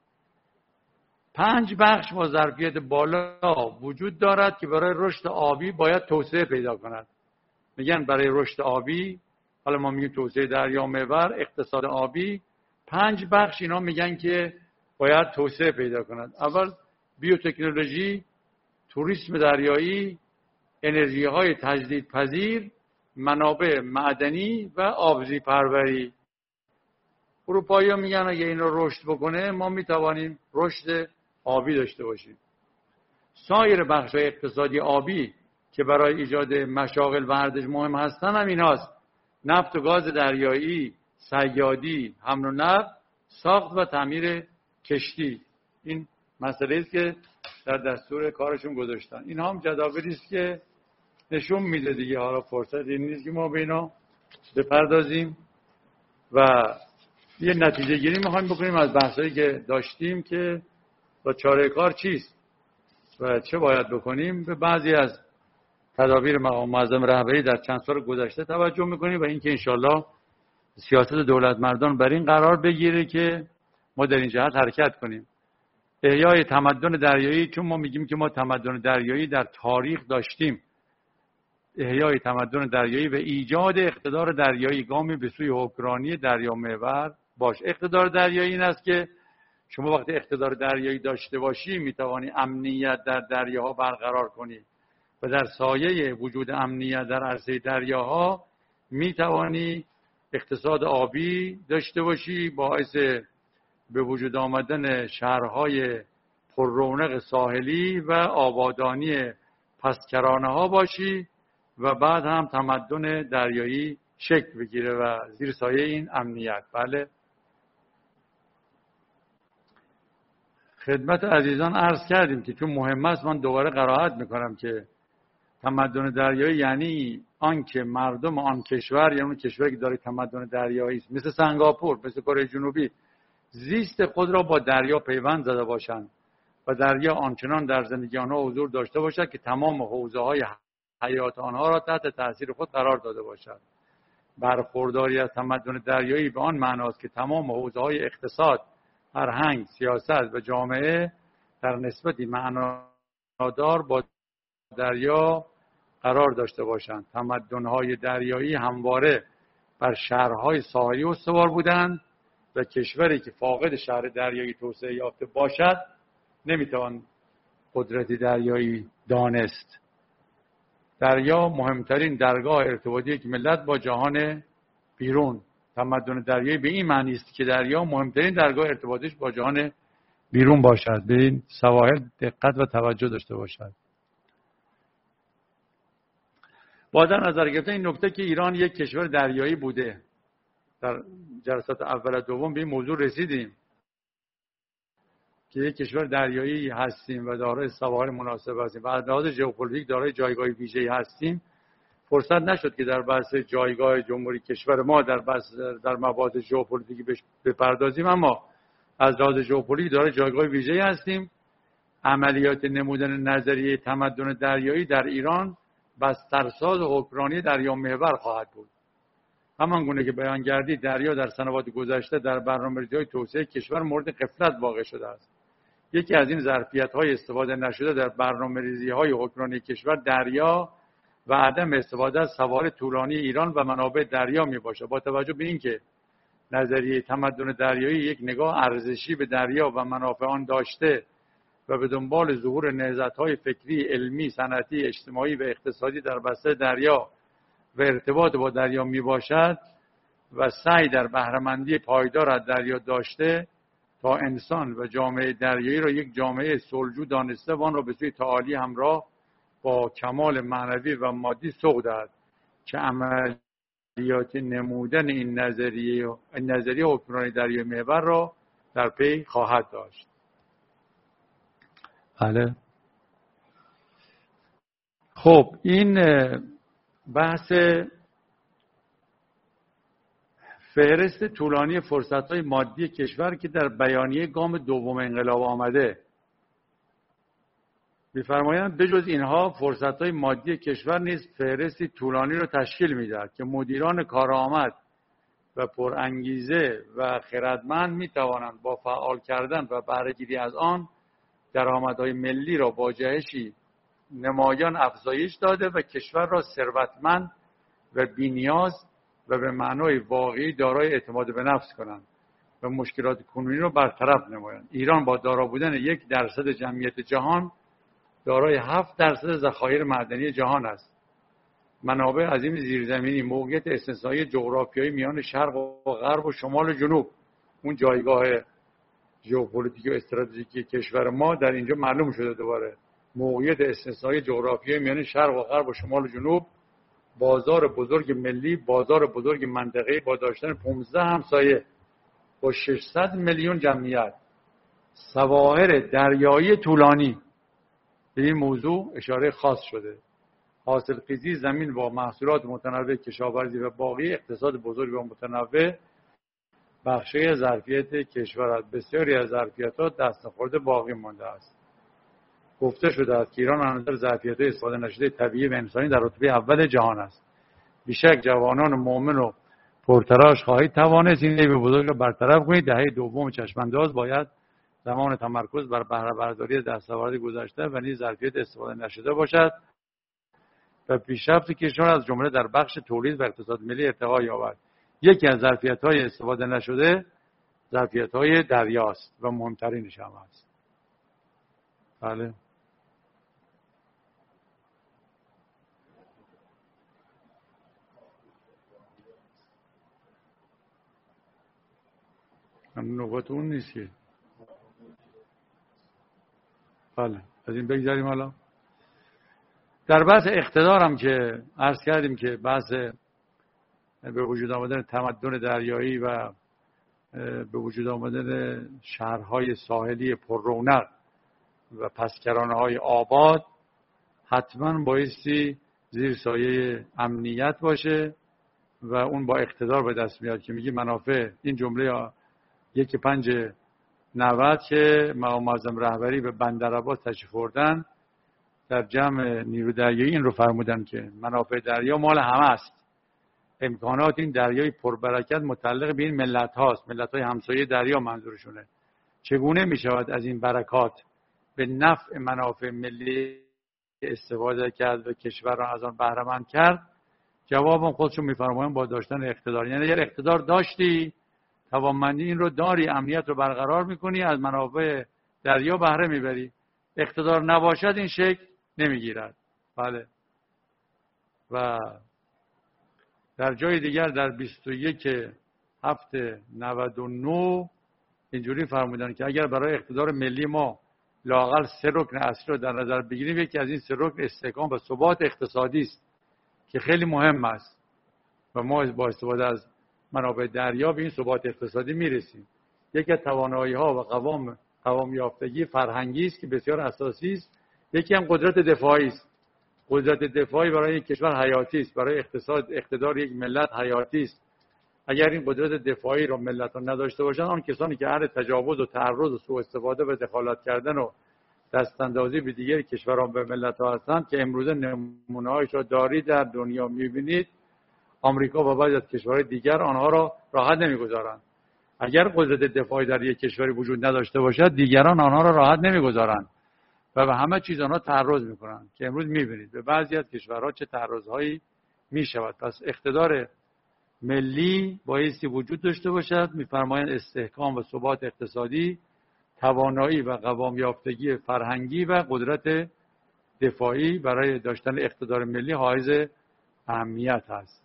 پنج بخش با ظرفیت بالا وجود دارد که برای رشد آبی باید توسعه پیدا کند. میگن برای رشد آبی، حالا ما میگیم توسعه دریامحور، اقتصاد آبی، پنج بخش اینا میگن که باید توسعه پیدا کند. اول بیوتکنولوژی، توریسم دریایی، انرژی های تجدیدپذیر، منابع معدنی و آبزی پروری. اروپایی ها میگن اگه این رو رشد بکنه ما میتوانیم رشد آبی داشته باشیم. سایر بخش اقتصادی آبی که برای ایجاد مشاغل و ارزش مهم هستن هم ایناست: نفت و گاز دریایی، صیادی، حمل و نقل، ساخت و تعمیر کشتی. این مسئله است که در دستور کارشون گذاشتن. این هم جداولی است که نشون میده دیگه حالا فرصت این نیست که ما به اینا بپردازیم و یه نتیجه گیری میخوایم بکنیم از بحثایی که داشتیم که با چاره کار چیست و چه باید بکنیم. به بعضی از تدابیر مقام معظم رهبری در چند سال گذشته توجه میکنیم و اینکه انشالله سیاست دولت مردان بر این قرار بگیره که ما در این جهت حرکت کنیم. احیای تمدن دریایی، چون ما میگیم که ما تمدن دریایی در تاریخ داشتیم، احیای تمدن دریایی و ایجاد اقتدار دریایی گامی به سوی حکمرانی دریامحور باش. اقتدار دریایی این است که شما وقتی اقتدار دریایی داشته باشی میتوانی امنیت در دریاها برقرار کنی و در سایه وجود امنیت در عرصه دریاها می توانی اقتصاد آبی داشته باشی، باعث به وجود آمدن شهرهای پر رونق ساحلی و آبادانی پسکرانه ها باشی و بعد هم تمدن دریایی شکل بگیره و زیر سایه این امنیت. بله، خدمت عزیزان عرض کردیم که چون مهم است من دوباره قرائت میکنم که تمدن دریایی یعنی آنکه مردم آن کشور، یعنی اون کشوری که داره تمدن دریایی است، مثل سنگاپور، مثل کره جنوبی، زیست خود را با دریا پیوند زده باشند و دریا آنچنان در زندگی آنها حضور داشته باشد که تمام حوزه‌های حیات آنها را تحت تاثیر خود قرار داده باشد. برخورداری از تمدن دریایی به آن معناست که تمام حوزه‌های اقتصاد، فرهنگ، سیاست و جامعه در نسبتی معنادار با دریا قرار داشته باشند. تمدن‌های دریایی همواره بر شهرهای ساحلی استوار بودند و کشوری که فاقد شهر دریایی توسعه یافته باشد نمیتوان قدرت دریایی دانست. دریا مهمترین درگاه ارتباطی که ملت با جهان بیرون، تمدن دریایی به این معنی است که دریا مهمترین درگاه ارتباطیش با جهان بیرون باشد، به این سواحل دقت و توجه داشته باشد. با در نظر گرفتن این نکته که ایران یک کشور دریایی بوده، در جلسات اول و دوم به این موضوع رسیدیم که یک کشور دریایی هستیم و دارای سواحل مناسب هستیم و از لحاظ ژئوپلیتیک دارای جایگاه ویژه‌ای هستیم. فرصت نشد که در بحث جایگاه جمهوری کشور ما در بحث در مباحث ژئوپلیتیکی بپردازیم، اما از لحاظ ژئوپلیتیک دارای جایگاه ویژه‌ای هستیم. عملیات نمودن نظریه تمدن دریایی در ایران بسترساز حکمرانی دریا محور خواهد بود. همان گونه که بیان گردید دریا در سنوات گذشته در برنامه‌ریزی‌های توسعه کشور مورد غفلت واقع شده است. یکی از این ظرفیت‌های استفاده نشده در برنامه‌ریزی‌های حکمرانی کشور دریا و عدم استفاده از سواحل طولانی ایران و منابع دریا میباشد. با توجه به اینکه نظریه تمدن دریایی یک نگاه ارزشی به دریا و منافع آن داشته و به دنبال ظهور نهضت‌های فکری، علمی، صنعتی، اجتماعی و اقتصادی در بستر دریا و ارتباط با دریا میباشد و سعی در بهره‌مندی پایدار از دریا داشته تا انسان و جامعه دریایی را یک جامعه صلح‌جو دانسته و آن را به سوی تعالی همراه با کمال معنوی و مادی سوق دهد که عملیات نمودن این نظریه این نظریه حکمرانی دریای محور را در پی خواهد داشت. بله. خب این بحث فهرست طولانی فرصت‌های مادی کشور که در بیانیه گام دوم انقلاب آمده می‌فرمایند بجز اینها فرصت‌های مادی کشور نیز فهرستی طولانی را تشکیل می‌دهد که مدیران کارآمد و پرانگیزه و خردمند می‌توانند با فعال کردن و بهره‌گیری از آن درآمدهای ملی را با جهشی نمایان افزایش داده و کشور را ثروتمند و بی‌نیاز و به معنای واقعی دارای اعتماد به نفس کنند و مشکلات کنونی را برطرف نمایند. ایران با دارا بودن یک درصد جمعیت جهان دارای هفت درصد ذخایر معدنی جهان است. منابع عظیم زیرزمینی، موقعیت استثنایی جغرافیایی میان شرق و غرب و شمال و جنوب، اون جایگاه ژئوپلیتیک و استراتژیکی کشور ما در اینجا معلوم شده. دوباره موقعیت استثنایی جغرافیایی میان شرق و غرب و شمال و جنوب، بازار بزرگ ملی، بازار بزرگ منطقه‌ای با داشتن پانزده همسایه با ششصد میلیون جمعیت، سواحل دریایی طولانی. به این موضوع اشاره خاص شده. حاصلخیزی زمین با محصولات متنوع کشاورزی و باقی اقتصاد بزرگ و متنوع بخشی ظرفیت کشور است. بسیاری از ظرفیت‌ها دست نخورده باقی مانده است. گفته شده است که ایران از نظر ظرفیت‌های استفاده نشده طبیعی و انسانی در رتبه اول جهان است. بیشک جوانان مؤمن و پرتلاش خواهید توانست این عیب بزرگ را برطرف کنید. دهه دوم چشم‌انداز باید زمان تمرکز بر بهره برداری دستاورد گذشته و نیز ظرفیت استفاده نشده باشد و پیشرفت کشور از جمله در بخش تولید و اقتصاد ملی ارتقا یابد. یکی از ظرفیت‌های استفاده نشده ظرفیت‌های دریاست و مهمترینش هم است. بله. نوبت اون نیست که. بله از این بگذاریم. حالا در بحث اقتدارم که عرض کردیم که بحث به وجود آمدن تمدن دریایی و به وجود آمدن شهرهای ساحلی پر رونق و پسکرانه‌های آباد حتما بایستی زیر سایه امنیت باشه و اون با اقتدار به دست میاد که میگی منافع. این جمله یک پنج نود که مقام معظم رهبری به بندرعباس تشریف بردن در جمع نیرو دریایی این رو فرمودن که منافع دریا مال همه است. امکانات این دریای پربرکت متعلق به این ملت هاست، ملت های همسایه دریا منظورشونه. چگونه می شود از این برکات به نفع منافع ملی استفاده کرد و کشور را از آن بهره مند کرد؟ جواب خودشون میفرمایند با داشتن اقتدار. یعنی اگر اقتدار داشتی، توانمندی این رو داری، امنیت رو برقرار میکنی، از منافع دریا بهره میبری. اقتدار نباشد این شکل نمیگیرد. بله. و در جای دیگر در بیست و یک هفته نود و نه اینجوری فرمودن که اگر برای اقتدار ملی ما لااقل سه رکن اصلی رو در نظر بگیریم، یکی از این سه رکن استحکام و ثبات اقتصادی است که خیلی مهم است و ما با استفاده از منابع دریا به این ثبات اقتصادی میرسیم. یکی از توانایی‌ها و قوام قوام یافتگی فرهنگی است که بسیار اساسی است. یکی هم قدرت دفاعی است. قدرت دفاعی برای یک کشور حیاتی است، برای اقتصاد اقتدار یک ملت حیاتی است. اگر این قدرت دفاعی را ملت‌ها نداشته باشند، آن کسانی که اهل تجاوز و تعرض و سوء استفاده و دخالت کردن و دستاندازی به دیگر کشوران به ملت‌ها هستند که امروزه نمونه‌هایش را دارید در دنیا می‌بینید. آمریکا و بعضی از کشورهای دیگر آنها را راحت نمی‌گذارند. اگر قدرت دفاعی در یک کشوری وجود نداشته باشد، دیگران آنها را راحت نمی‌گذارند و به همه چیز آنها تعرض می‌کنند که امروز می‌بینید به بعضی از کشورها چه تعرض‌هایی می‌شود. پس اقتدار ملی بایستی وجود داشته باشد. می‌فرمایند استحکام و ثبات اقتصادی، توانایی و قوام یافتگی فرهنگی و قدرت دفاعی برای داشتن اقتدار ملی حائز اهمیت است.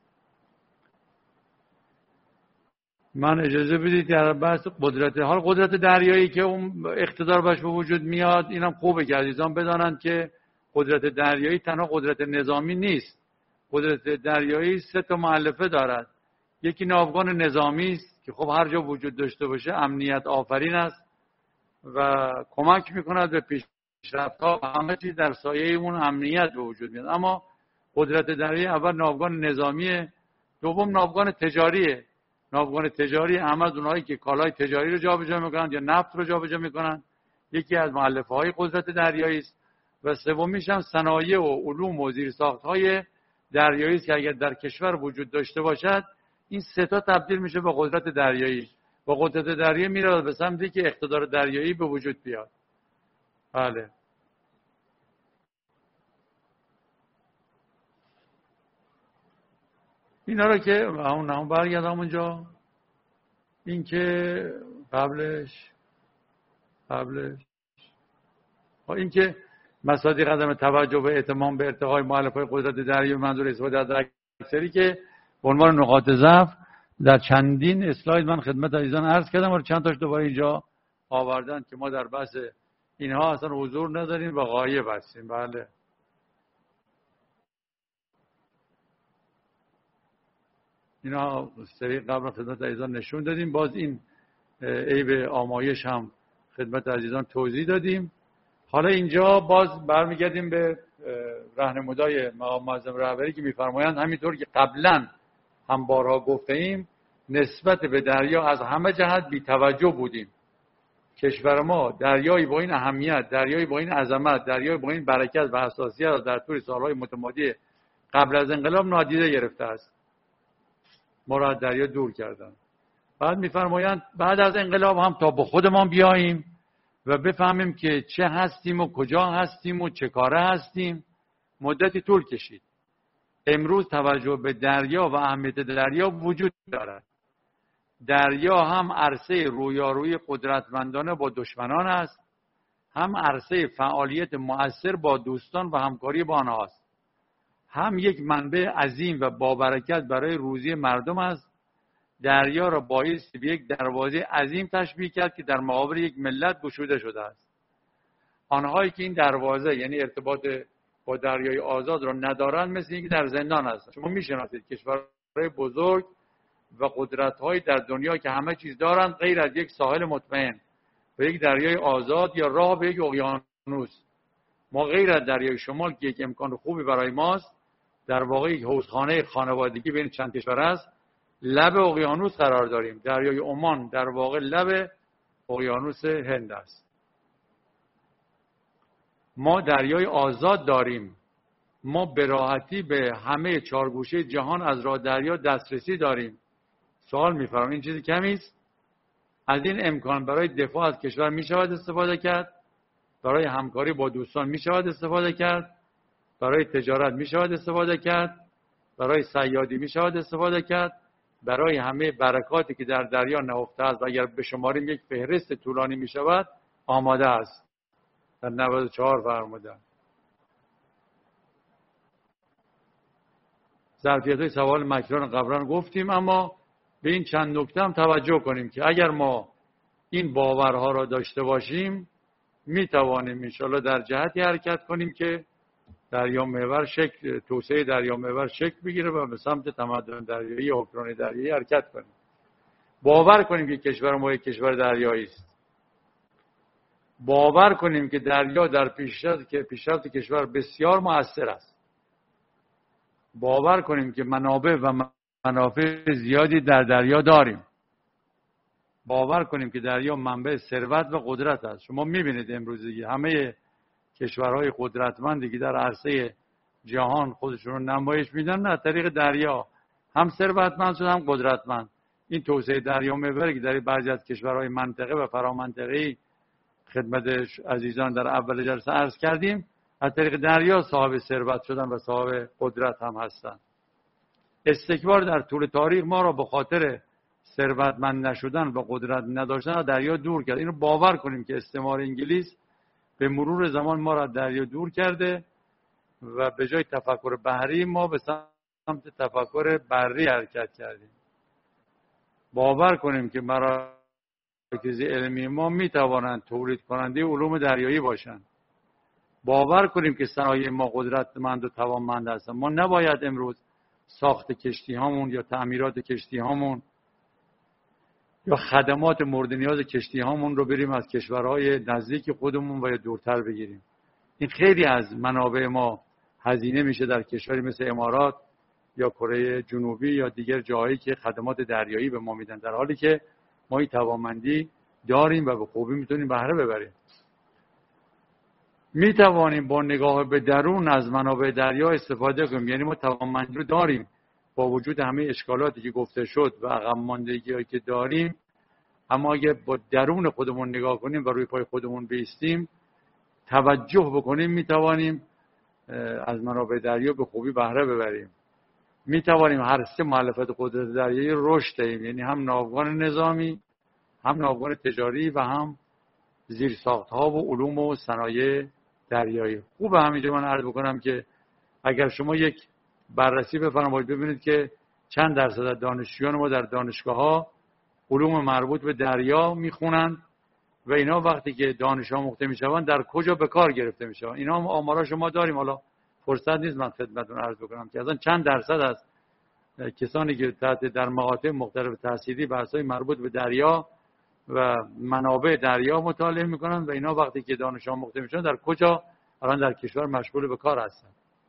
من اجازه بدید در بحث قدرت حال قدرت دریایی که اون اقتدار باش به وجود میاد، اینم خوبه که عزیزان بدانند که قدرت دریایی تنها قدرت نظامی نیست. قدرت دریایی سه تا مؤلفه دارد. یکی ناوگان نظامی است که خب هر جا وجود داشته باشه امنیت آفرین است و کمک میکند به پیشرفت‌ها و همه چیز در سایه اون امنیت به وجود میاد. اما قدرت دریایی اول ناوگان نظامیه، دوم ناوگان تجاریه. ناوگان تجاری همه از اونهایی که کالای تجاری رو جابجا میکنند یا نفت رو جابجا میکنند، یکی از مؤلفه‌های قدرت دریایی است. و سومیش هم صنایع و علوم و زیرساخت‌های دریایی است که اگر در کشور وجود داشته باشد، این سه تا تبدیل میشه به قدرت دریایی. با قدرت دریایی میره به سمتی که اقتدار دریایی به وجود بیاد. بله. اینا رو که همون هم برگردم اونجا، این که قبلش قبلش این که مصادیق عدم توجه و اهتمام به ارتقای مؤلفه‌های قدرت دریایی منظور استفاده از اکثری که به عنوان نقاط ضعف در چندین اسلاید من خدمت عزیزان عرض کردم و چند تاش دوباره اینجا آوردن که ما در بحث اینها اصلا حضور نداریم و غایب هستیم. بله. اینا سری قبل خدمت عزیزان نشون دادیم. باز این عیب آمایش هم خدمت عزیزان توضیح دادیم. حالا اینجا باز برمیگردیم به راهنمودای مقام معظم رهبری که میفرمایند همینطور که قبلا هم بارها گفته ایم نسبت به دریا از همه جهت بی توجه بودیم. کشور ما دریایی با این اهمیت، دریایی با این عظمت، دریایی با این برکت و حساسیت در طول سالهای متمادی قبل از انقلاب نادیده گرفته است. ما را از دریا دور کردن. بعد میفرمایند بعد از انقلاب هم تا به خودمان بیاییم و بفهمیم که چه هستیم و کجا هستیم و چه کاره هستیم. مدتی طول کشید. امروز توجه به دریا و اهمیت دریا وجود دارد. دریا هم عرصه رویارویی قدرتمندانه با دشمنان است، هم عرصه فعالیت مؤثر با دوستان و همکاری با آنها است. هم یک منبع عظیم و بابرکت برای روزی مردم است دریا را بایستی به یک دروازه عظیم تشبیه کرد که در مقابل یک ملت گشوده شده است. آنهایی که این دروازه یعنی ارتباط با دریای آزاد را ندارند مثل اینکه در زندان هستند. شما میشناسید کشورهای بزرگ و قدرت‌های در دنیا که همه چیز دارند غیر از یک ساحل مطمئن و یک دریای آزاد یا راه به یک اقیانوس. ما غیر از دریای شمال که یک امکان خوبی برای ماست، در واقع یک حوضخانه خانوادگی بین چند کشور است، لب اقیانوس قرار داریم. دریای عمان در واقع لب اقیانوس هند است. ما دریای آزاد داریم. ما به راحتی به همه چهارگوشه جهان از راه دریا دسترسی داریم. سوال می‌فرمایید این چیزی کمی است؟ از این امکان برای دفاع از کشور می‌شود استفاده کرد، برای همکاری با دوستان می‌شود استفاده کرد، برای تجارت می‌شود استفاده کرد، برای صیادی می‌شود استفاده کرد، برای همه برکاتی که در دریا نهفته است و اگر بشماریم یک فهرست طولانی می‌شود آماده است. در نود و چهار فرمودن. ظرفیت‌های سوال مکران قبلا گفتیم، اما به این چند نکته هم توجه کنیم که اگر ما این باورها را داشته باشیم می توانیم انشاءالله در جهتی حرکت کنیم که دریا محور شکل توسعه دریا محور شکل بگیره و به سمت تمدن دریایی و حکمرانی دریایی حرکت کنیم. باور کنیم که کشور ما یک کشور دریایی است. باور کنیم که دریا در پیشرفت که پیشرفت کشور بسیار مؤثر است. باور کنیم که منابع و منافع زیادی در دریا داریم. باور کنیم که دریا منبع ثروت و قدرت است. شما می‌بینید امروزی همه کشورهای قدرتمندی که در عرصه جهان خودشون رو نمایش میدن، نه طریق دریا هم ثروتمند شدن هم قدرتمند. این توسعه دریا محوری که در بعضی از کشورهای منطقه و فرامنطقه‌ای خدمت عزیزان در اول جلسه عرض کردیم، از طریق دریا صاحب ثروت شدن و صاحب قدرت هم هستند. استکبار در طول تاریخ ما را به خاطر ثروتمند نشدن و قدرت نداشتن از دریا دور کرد. اینو باور کنیم که استعمار انگلیس به مرور زمان ما را دریا دور کرده و به جای تفکر بحری ما به سمت تفکر بری حرکت کردیم. باور کنیم که مراکز علمی ما می توانند تولید کننده علوم دریایی باشند. باور کنیم که صنایع ما قدرتمند و توانمند هستند. ما نباید امروز ساخت کشتی هامون یا تعمیرات کشتی هامون یا خدمات مورد نیاز کشتی هامون رو بریم از کشورهای نزدیک خودمون و یا دورتر بگیریم. این خیلی از منابع ما هزینه میشه در کشوری مثل امارات یا کره جنوبی یا دیگر جاهایی که خدمات دریایی به ما میدن، در حالی که ما این توانمندی داریم و به خوبی میتونیم بهره ببریم. میتوانیم با نگاه به درون از منابع دریا استفاده کنیم، یعنی ما توانمندی رو داریم با وجود همه اشکالاتی که گفته شد و عقب ماندگی‌هایی که داریم، اما اگه با درون خودمون نگاه کنیم و روی پای خودمون بایستیم، توجه بکنیم، میتوانیم از منابع دریا به خوبی بهره ببریم. میتوانیم هر سه مؤلفات قدرت دریایی رشد دهیم، یعنی هم ناوگان نظامی، هم ناوگان تجاری و هم زیرساخت‌ها و علوم و صنایع دریایی. خوبه همینجا من عرض بکنم که اگر شما یک بررسی بفرمایید ببینید که چند درصد از دانشجویان ما در دانشگاه‌ها علوم مربوط به دریا میخونند و اینا وقتی که دانش آموخته میشوند در کجا به کار گرفته میشوند. اینا هم آمارا شما داریم، حالا فرصت نیست من خدمتتون عرض بکنم که اصلا چند درصد از کسانی که تحت در مقاطع مختلف تحصیلی بحث‌های مربوط به دریا و منابع دریا مطالعه میکنند و اینا وقتی که دانش آموخته میشن در کجا الان در کشور مشغول به کار هستند.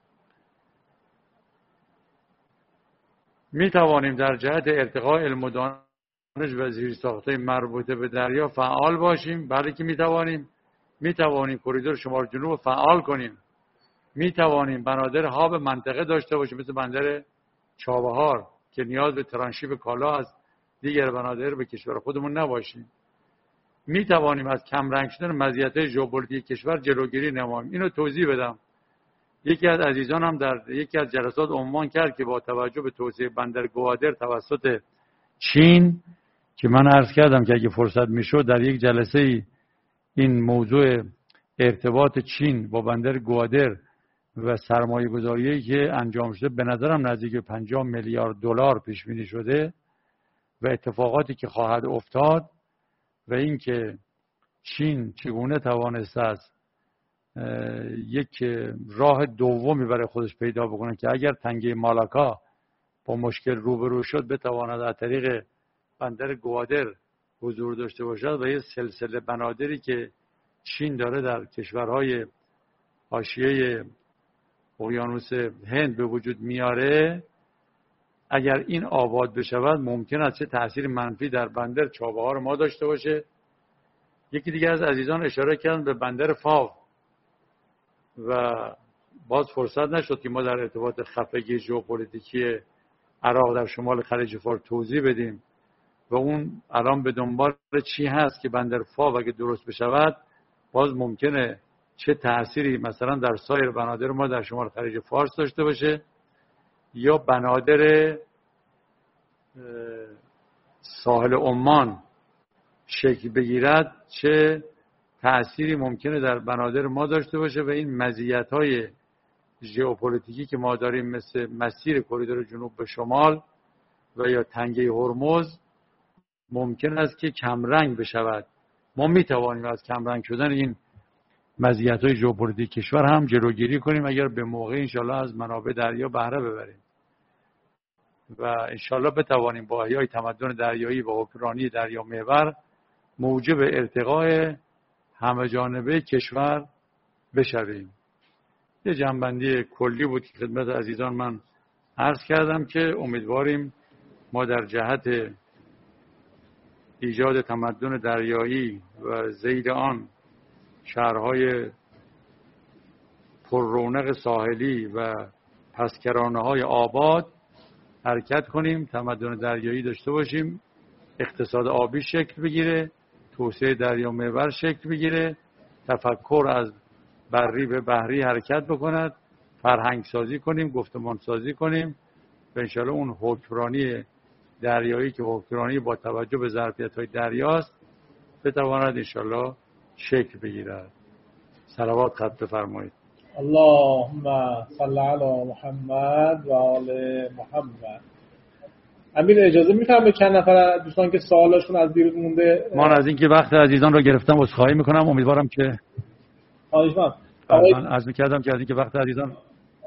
می توانیم در جهت ارتقاء علم و دانش و زیرساخت‌های مربوطه به دریا فعال باشیم. بله که می توانیم. می توانیم کریدور شمال جنوب فعال کنیم. می توانیم بنادر هاب منطقه داشته باشیم مثل بندر چابهار که نیاز به ترانشیب کالا از دیگر بنادر به کشور خودمون نباشیم. می توانیم از کم رنگ شدن مزیت‌های ژئوپلیتیک کشور جلوگیری نماییم. اینو توضیح بدم. یکی از عزیزانم در یکی از جلسات عنوان کرد که با توجه به توسعه بندر گوادر توسط چین، که من عرض کردم که اگه فرصت میشد در یک جلسه این موضوع ارتباط چین با بندر گوادر و سرمایه گذاریی که انجام شده به نظرم نزدیک پنجاه میلیارد دلار پیش بینی شده و اتفاقاتی که خواهد افتاد و اینکه چین چگونه توانسته است یک راه دومی برای خودش پیدا بکنه که اگر تنگه مالاکا با مشکل روبرو شد بتواند از طریق بندر گوادر حضور داشته باشد و یه سلسله بنادری که چین داره در کشورهای حاشیه اقیانوس هند به وجود میاره، اگر این آباد بشود ممکن است چه تأثیر منفی در بندر چابهار ما داشته باشه. یکی دیگه از عزیزان اشاره کردن به بندر فاو و باز فرصت نشد که ما در ارتباط خفگی ژئوپلیتیکی عراق در شمال خلیج فارس توضیح بدیم و اون الان به دنبال چی هست که بندر فاو اگه درست بشود باز ممکنه چه تأثیری مثلا در سایر بنادر ما در شمال خلیج فارس داشته باشه یا بنادر ساحل عمان شکل بگیرد چه تأثیری ممکنه در بنادر ما داشته باشه و این مزیت‌های ژئوپلیتیکی که ما داریم مثل مسیر کریدور جنوب به شمال و یا تنگه هرمز ممکن است که کمرنگ بشود. ما میتوانیم از کمرنگ شدن این مزیت‌های ژئوپلیتیک کشور هم جلوگیری کنیم اگر به موقع انشالله از منابع دریا بهره ببریم و انشالله بتوانیم با احیای تمدن دریایی و حکمرانی دریا محور موجب ارتقاء همه جانبه کشور بشویم. یه جنبندی کلی بود که خدمت عزیزان من عرض کردم که امیدواریم ما در جهت ایجاد تمدن دریایی و زید آن شهرهای پر رونق ساحلی و پسکرانه‌های آباد حرکت کنیم، تمدن دریایی داشته باشیم، اقتصاد آبی شکل بگیره، توسعه دریا محور شکل بگیره، تفکر از بری به بحری حرکت بکند، فرهنگ سازی کنیم، گفتمان سازی کنیم و انشاءالله اون حکمرانی دریایی که حکمرانی با توجه به ظرفیت‌های دریاست بتواند انشاءالله شکل بگیرد. صلوات خط بفرمایید. اللهم صل علی محمد و آل محمد. امیر اجازه می‌فرمایید به چند نفر دوستان که سوالاشون از دیروز مونده؟ من از اینکه وقت عزیزان رو گرفتم عذرخواهی می‌کنم. امیدوارم که خواهش می‌کنم. من عرض می‌کردم که از اینکه وقت عزیزان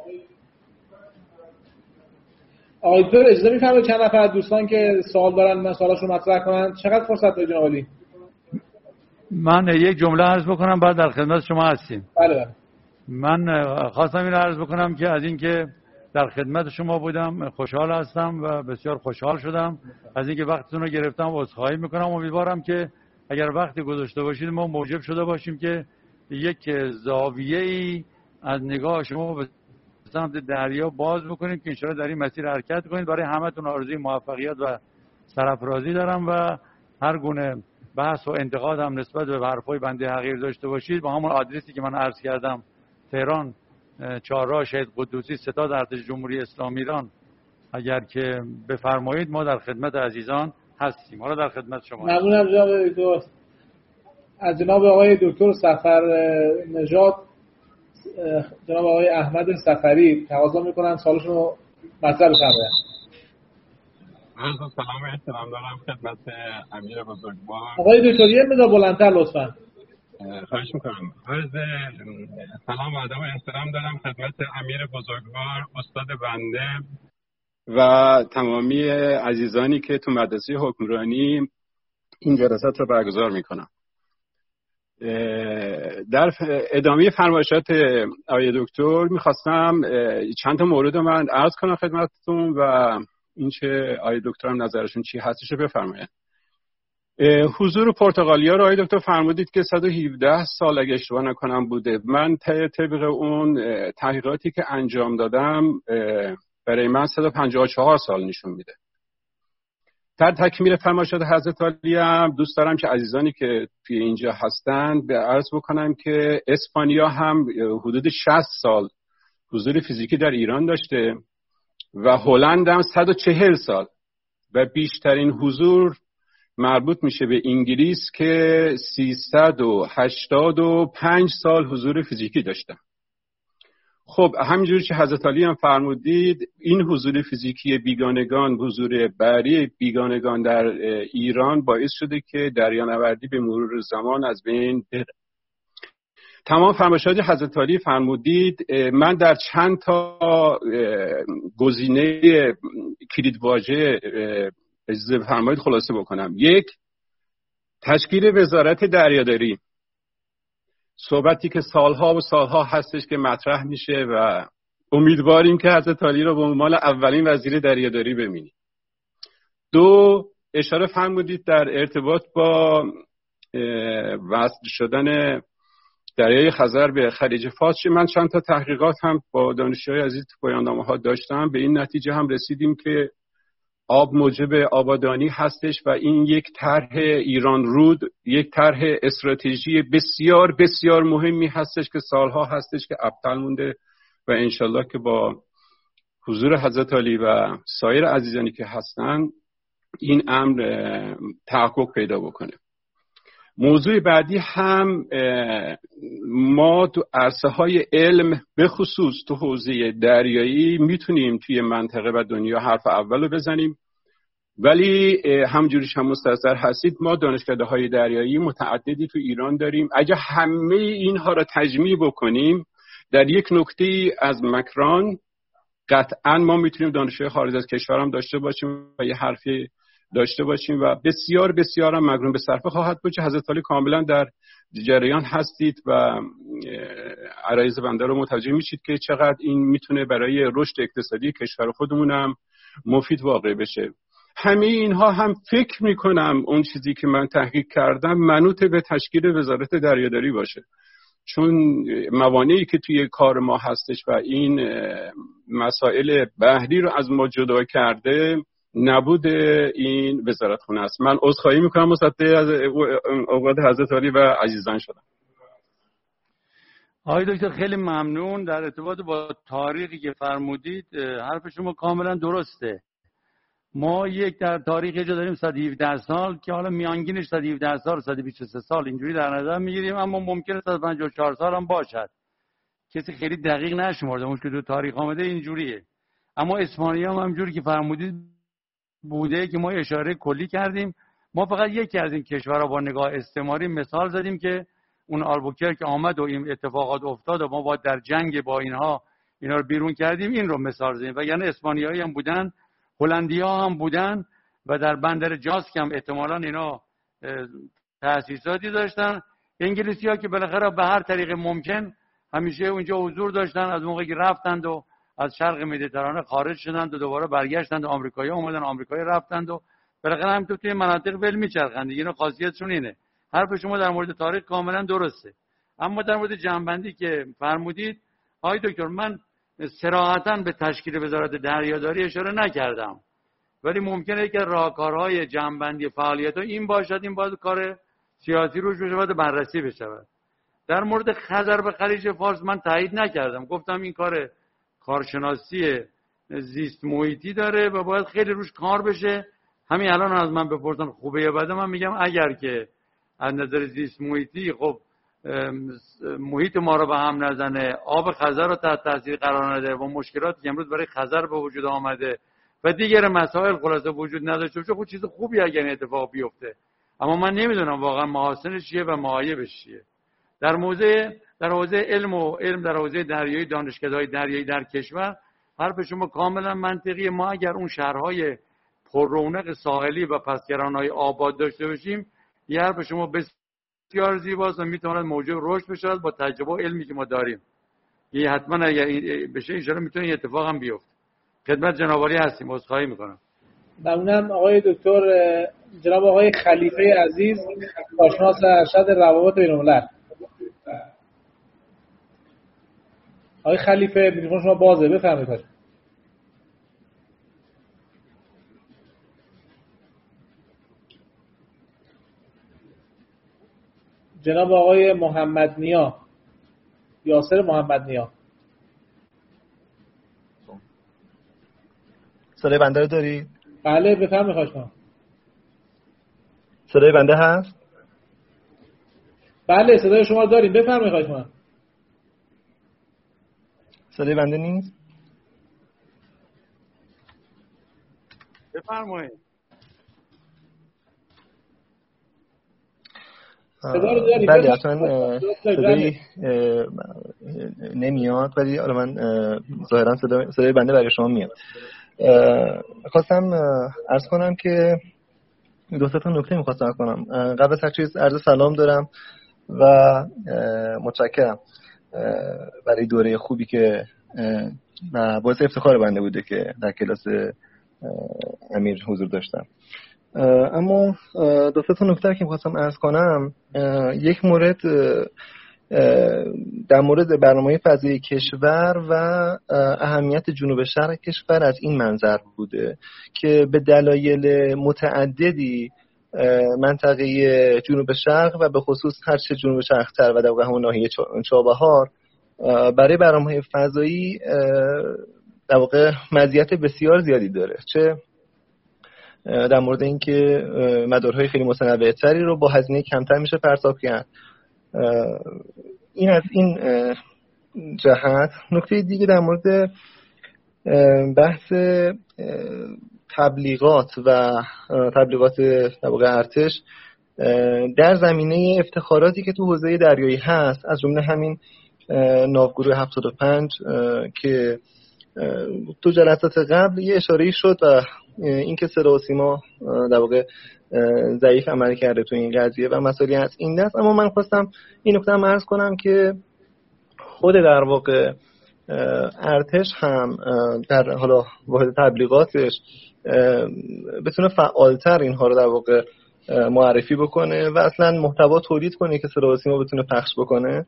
آقای دکتر اجازه می‌فرمایید چند نفر دوستان که سوال دارن من سوالاشون مطرح کنن. چقدر فرصت دارید جناب عالی؟ من یک جمله عرض بکنم بعد در خدمت شما هستیم. بله بله. من خواستم این عرض بکنم که از اینکه در خدمت شما بودم خوشحال هستم و بسیار خوشحال شدم. از اینکه وقتتون رو گرفتم عذرخواهی میکنم. امیدوارم که اگر وقتی گذاشته باشید ما موجب شده باشیم که یک زاویه‌ای از نگاه شما به سمت دریا باز بکنیم که انشاءالله در این مسیر حرکت کنید. برای همتون آرزوی موفقیت و سرافرازی دارم و هر گونه بحث و انتقاد هم نسبت به حرفای بنده حقیر داشته باشید با همون آدرسی که من عرض کردم تهران چهارراه شهید قدوسی ستاد ارتش جمهوری اسلامی ایران اگر که بفرمایید ما در خدمت عزیزان هستیم. حالا در خدمت شما. ممنونم جناب دکتر. از جناب آقای دکتر سفر نژاد جناب آقای احمد سفری تقاضا میکنم سوالشون رو مطرح بفرمایید. عرض سلام و احترام دارم خدمت امیر بزرگوار. آقای دکتر یه مقدار بلندتر لطفاً. خواهش میکنم. عرض سلام و ادب و احترام دارم خدمت امیر بزرگوار استاد بنده و تمامی عزیزانی که تو مدرسه حکمرانی این جلسات رو برگزار میکنم. در ادامه فرمایشات آقای دکتر میخواستم چند تا مورد رو من عرض کنم خدمتتون و این چه آقای دکتر هم نظرشون چی هستش رو بفرمایید. حضور پرتغالیا رو آقای دکتر فرمودید که صد و هفده سال اگه اشتباه نکنم بوده. من طبق اون تحقیقاتی که انجام دادم برای من صد و پنجاه و چهار سال نشون میده. در تکمیل فرمایشات حضرت عالی هم دوست دارم که عزیزانی که توی اینجا هستن به عرض بکنم که اسپانیا هم حدود شصت سال حضور فیزیکی در ایران داشته و هلند هم صد و چهل سال و بیشترین حضور مربوط میشه به انگلیس که سیصد و هشتاد و پنج سال حضور فیزیکی داشته. خب همینجوری که حضرت علی هم فرمودید، این حضور فیزیکی بیگانگان، حضور بحری بیگانگان در ایران باعث شده که دریانوردی به مرور زمان از بین بره. تمام فرمایشات حضرت علی فرمودید. من در چند تا گزینه کلیدواژه اجازه بفرمایید خلاصه بکنم. یک، تشکیل وزارت دریاداری، صحبتی که سالها و سالها هستش که مطرح میشه و امیدواریم که حضرت علی رو به عنوان اولین وزیر دریاداری ببینیم. دو، اشاره فرمودید در ارتباط با وصل شدن دریای خزر به خلیج فارس. من چند تا تحقیقات هم با دانشجوهای عزیز تو پایان‌نامه ها داشتم، به این نتیجه هم رسیدیم که آب موجب آبادانی هستش و این یک طرح ایران رود، یک طرح استراتژی بسیار بسیار مهمی هستش که سالها هستش که ابطال مونده و انشالله که با حضور حضرت علی و سایر عزیزانی که هستن این امر تحقق پیدا بکنه. موضوع بعدی هم ما تو عرصه های علم به خصوص تو حوزه دریایی میتونیم توی منطقه و دنیا حرف اول رو بزنیم، ولی همجوریش هم مستحضر هستید ما دانشکده های دریایی متعددی تو ایران داریم. اگه همه اینها رو تجمیع بکنیم در یک نقطه از مکران، قطعا ما میتونیم دانشجوی خارج از کشور هم داشته باشیم و یه حرفی داشته باشیم و بسیار بسیار هم مقرون به صرفه خواهد بود که حضرت علی کاملا در جریان هستید و عرایض بنده رو متوجه میشید که چقدر این میتونه برای رشد اقتصادی کشور خودمون هم مفید واقع بشه. همه اینها هم فکر میکنم اون چیزی که من تحقیق کردم منوط به تشکیل وزارت دریاداری باشه، چون موانعی که توی کار ما هستش و این مسائل بحری رو از ما جدا کرده نبود این وزارتخونه است. من عذرخواهی میکنم مصدق از اوقات حضرت علی و عزیزان شدم. آقای دکتر خیلی ممنون. در ارتباط با تاریخی که فرمودید حرف شما کاملا درسته. ما یک در تاریخ جا داریم صد و هفده سال که حالا میانگینش صد و هفده سال، صد و بیست و سه سال اینجوری در نظر میگیریم، اما ممکنه صد و پنجاه و چهار سال هم باشد. کسی خیلی دقیق نشمرده، اون که تو تاریخ آمده اینجوریه. اما اسپانیایی هم همونجوری که فرمودید بوده که ما اشاره کلی کردیم. ما فقط یکی از این کشورها با نگاه استعماری مثال زدیم که اون آلبوکرک آمد و این اتفاقات افتاد و ما باید در جنگ با اینها اینا رو بیرون کردیم، این رو مثال زدیم. و یعنی اسپانیایی هم بودن، هلندی‌ها هم بودن و در بندر جاسک هم احتمالاً اینا تأسیساتی داشتن. انگلیسی‌ها که بالاخره به هر طریق ممکن همیشه اونجا حضور داشتن، از موقعی که رفتند و از شرق مدیترانه خارج شدند و دوباره برگشتند و آمریکایی‌ها اومدن، آمریکایی رفتند و بالاخره هم تو توی مناطق ول میچرخند. اینا خاصیتشون اینه. حرف شما در مورد تاریخ کاملا درسته. اما در مورد جنبندی که فرمودید آقای دکتر، من صراحتاً به تشکیل وزارت دریاداری اشاره نکردم، ولی ممکنه که راهکارهای جنبندی فعالیت‌ها این باشد، این باید کار سیاسی روش بشه و بررسی بشه. در مورد خزر به خلیج فارس من تایید نکردم، گفتم این کار کارشناسی زیست محیطی داره و باید خیلی روش کار بشه. همین الان از من بپرسن خوبه یا بده، من میگم اگر که از نظر زیست محیطی خب محیط ما رو به هم نزنه، آب خزر رو تحت تاثیر قرار نده و مشکلاتی که امروز برای خزر به وجود آمده و دیگر مسائل خلاصه وجود نداشته باشه، خب چیز خوبی اگر این اتفاق بیفته. اما من نمیدونم واقعا محاسنش چیه و معایبش چیه. در موضوع در حوزه علم و علم در حوزه دریایی، دانشکده‌های دریایی در کشور، حرف شما کاملا منطقیه. ما اگر اون شهرهای پر رونق ساحلی و پسگران‌های آباد داشته باشیم، یه حرف شما بسیار زیباست و میتواند موجب رشد بشه با تجربه و علمی که ما داریم. یه حتما اگر بشه ان شاءالله میتونه این اتفاق هم بیفته. خدمت جناب عالی هستیم. عذرخواهی میکنم. ممنونم آقای دکتر. جناب آقای خلیفه عزیز، کارشناس ارشد روابط بین‌الملل. آقای خلیفه میکروفون شما بازه، بفرمایید. جناب آقای محمد نیا، یاسر محمد نیا. صدای بنده رو داری؟ بله بفرمایید. خواهش می‌کنم. صدای بنده هست؟ بله صدای شما رو داریم، بفرمایید. خواهش می‌کنم. صدای بنده نیست؟ بفرمایید. بله اصلا صدای نمیاد، ولی حالا من ظاهرا صدای, صدای بنده برای شما میاد. خواستم عرض کنم که دو سه تا نکته می‌خواستم عرض کنم. قبل از هر چیز عرض سلام دارم و متشکرم برای دوره خوبی که و باعث افتخار بنده بوده که در کلاس امیر حضور داشتم. اما دو سه تا نکته که می‌خواستم عرض کنم، یک مورد در مورد برنامه فضایی کشور و اهمیت جنوب شرق کشور از این منظر بوده که به دلایل متعددی منطقه جنوب شرق و به خصوص هرچه جنوب شرق‌تر و در واقع همون ناحیه چابهار برای برنامه فضایی در واقع مزیت بسیار زیادی داره، چه در مورد اینکه مدارهای خیلی متنوع‌تری رو با هزینه کمتر میشه پرتاب کرد. این از این جهت. نکته دیگه در مورد بحث تبلیغات و تبلیغات در واقع ارتش در زمینه افتخاراتی که تو حوزه دریایی هست، از جمله همین ناوگروه هفتاد و پنج که تو جلسات قبل یه اشاره‌ای شد و اینکه صدا و سیما در واقع ضعیف عمل کرده تو این قضیه و مسائلی از این دست. اما من خواستم این نکته هم عرض کنم که خود در واقع ارتش هم در حالا واحد تبلیغاتش بتونه فعالتر اینها رو در واقع معرفی بکنه و اصلا محتوا تولید کنه که صدا و سیما بتونه پخش بکنه.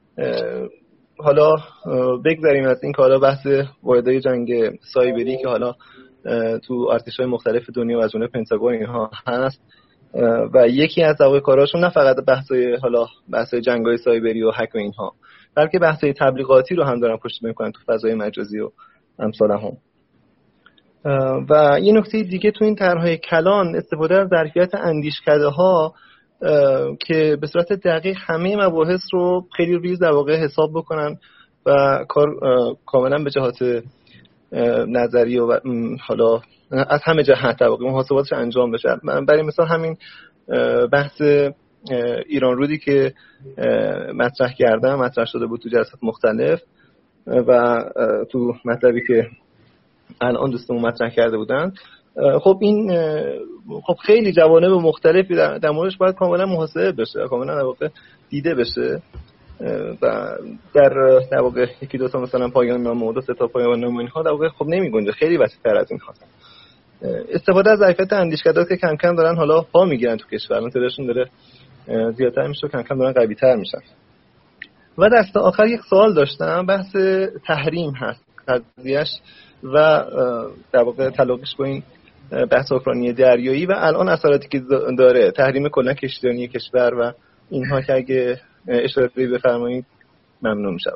حالا بگذاریم از این که حالا بحث واحدهای جنگ سایبری که حالا تو ارتش‌های مختلف دنیا و از اون پنتاگون اینها هست و یکی از واقع کاراشون نه فقط بحث‌های حالا بحث‌های جنگ‌های سایبری و هک و اینها، بلکه بحث‌های تبلیغاتی رو هم دارن پشتیبانی می‌کنن تو فضای مجازی و امثال هم. و یه نکته دیگه تو این طرح‌های کلان استفاده از ظرفیت اندیشکده‌ها که به صورت دقیق همه مباحث رو خیلی ریز در واقع حساب بکنن و کار کاملا به جهات نظری و حالا از همه جهت در واقع محاسباتش انجام بشه. برای مثال همین بحث ایران رودی که مطرح کردم مطرح شده بود تو جلسات مختلف و تو مطلبی که الان دوستمون مطرح کرده بودن. خب این خب خیلی جوانب مختلفی در, در موردش باید کاملا محاسبه بشه، کاملا در واقع دیده بشه و در در واقع یکی دو تا مثلا پایان نامه و دو سه تا پایان نامه اینها در واقع خب نمیگنجه، خیلی وسیع‌تر از این هست. استفاده از ظرفیت اندیشکده‌ها که کم کم دارن حالا پا میگیرن تو کشور، الان تعدادشون داره زیادتر میشه و کم کم دارن قوی‌تر میشن. و دست آخر یک سوال داشتم، بحث تحریم هست قضیهش و در واقع تعلقش با این بحث اوکراینی دریایی و الان اثراتی که داره، تحریم کلا کشتیرانی کشور و اینها که اگه اشاره بفرمایید ممنون میشم.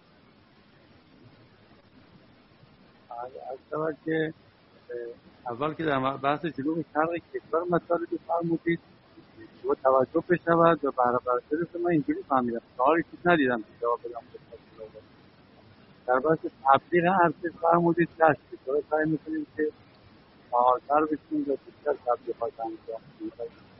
اول که اول که در بحث جنوب شرق کشور مطالبی فرمودید و توجه بشود و برابر شده، من اینجوری فهمیدم سوالی که ندیدم که جواب بدم. در بحث تبلیغ ارتش فرمودید دست که سعی می‌کنیم که فعال‌تر بشیم و بیشتر تبلیغات انجام بدیم.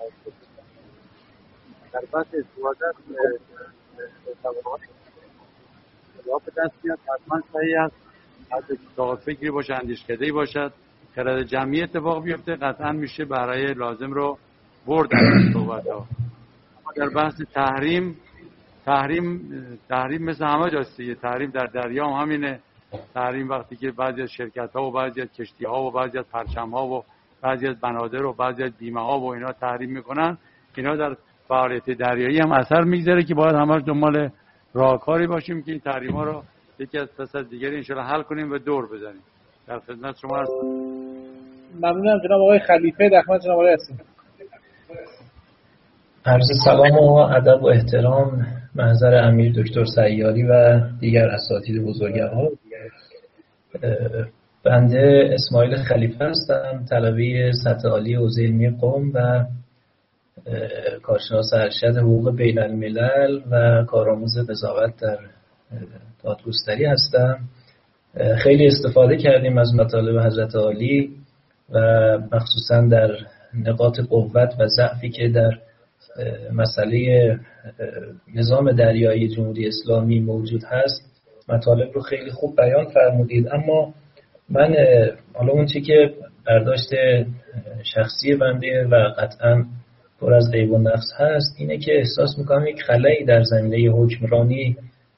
در بحث استفاده از تبلیغات جواب به دست میاد، حتما صحیح است. از اتفاق فکری باشه، اندیشکده‌ای باشد، خرد جمعی اتفاق بیفته، قطعا میشه برای لازم رو برد از صحبت‌ها. اما در بحث تحریم تحریم تحریم مثل همه جاست دیگه. تحریم در دریا هم همینه. تحریم وقتی که بعضی از شرکت‌ها و بعضی از کشتی‌ها و بعضی از پرچم‌ها و بعضی از بنادر و بعضی از بیمه‌ها و اینا تحریم میکنن، اینا در فعالیت دریایی هم اثر میگذاره که باید همش دنبال راهکاری باشیم که این تحریم‌ها رو یکی از پس از دیگری ان شاءالله حل کنیم و دور بزنیم. در خدمت شما هستم. ممنونم جناب آقای خلیفه. در خدمت جناب آقای هستیم. عرض سلام و ادب و احترام محضر امیر دکتر سیاری و دیگر اساتید بزرگوار. بنده اسماعیل خلیفه هستم، طلبه سطح عالی حوزه علمی قم و کارشناس ارشد حقوق بین الملل و کارآموز قضاوت در دادگستری هستم. خیلی استفاده کردیم از مطالب حضرت عالی و مخصوصا در نقاط قوت و ضعفی که در مسئله نظام دریایی جمهوری اسلامی موجود هست مطالب رو خیلی خوب بیان فرمودید. اما من حالا اون چی که برداشت شخصی بنده و قطعا پر از عیب و نقص هست اینه که احساس میکنم یک خلایی در زمینه حکمرانی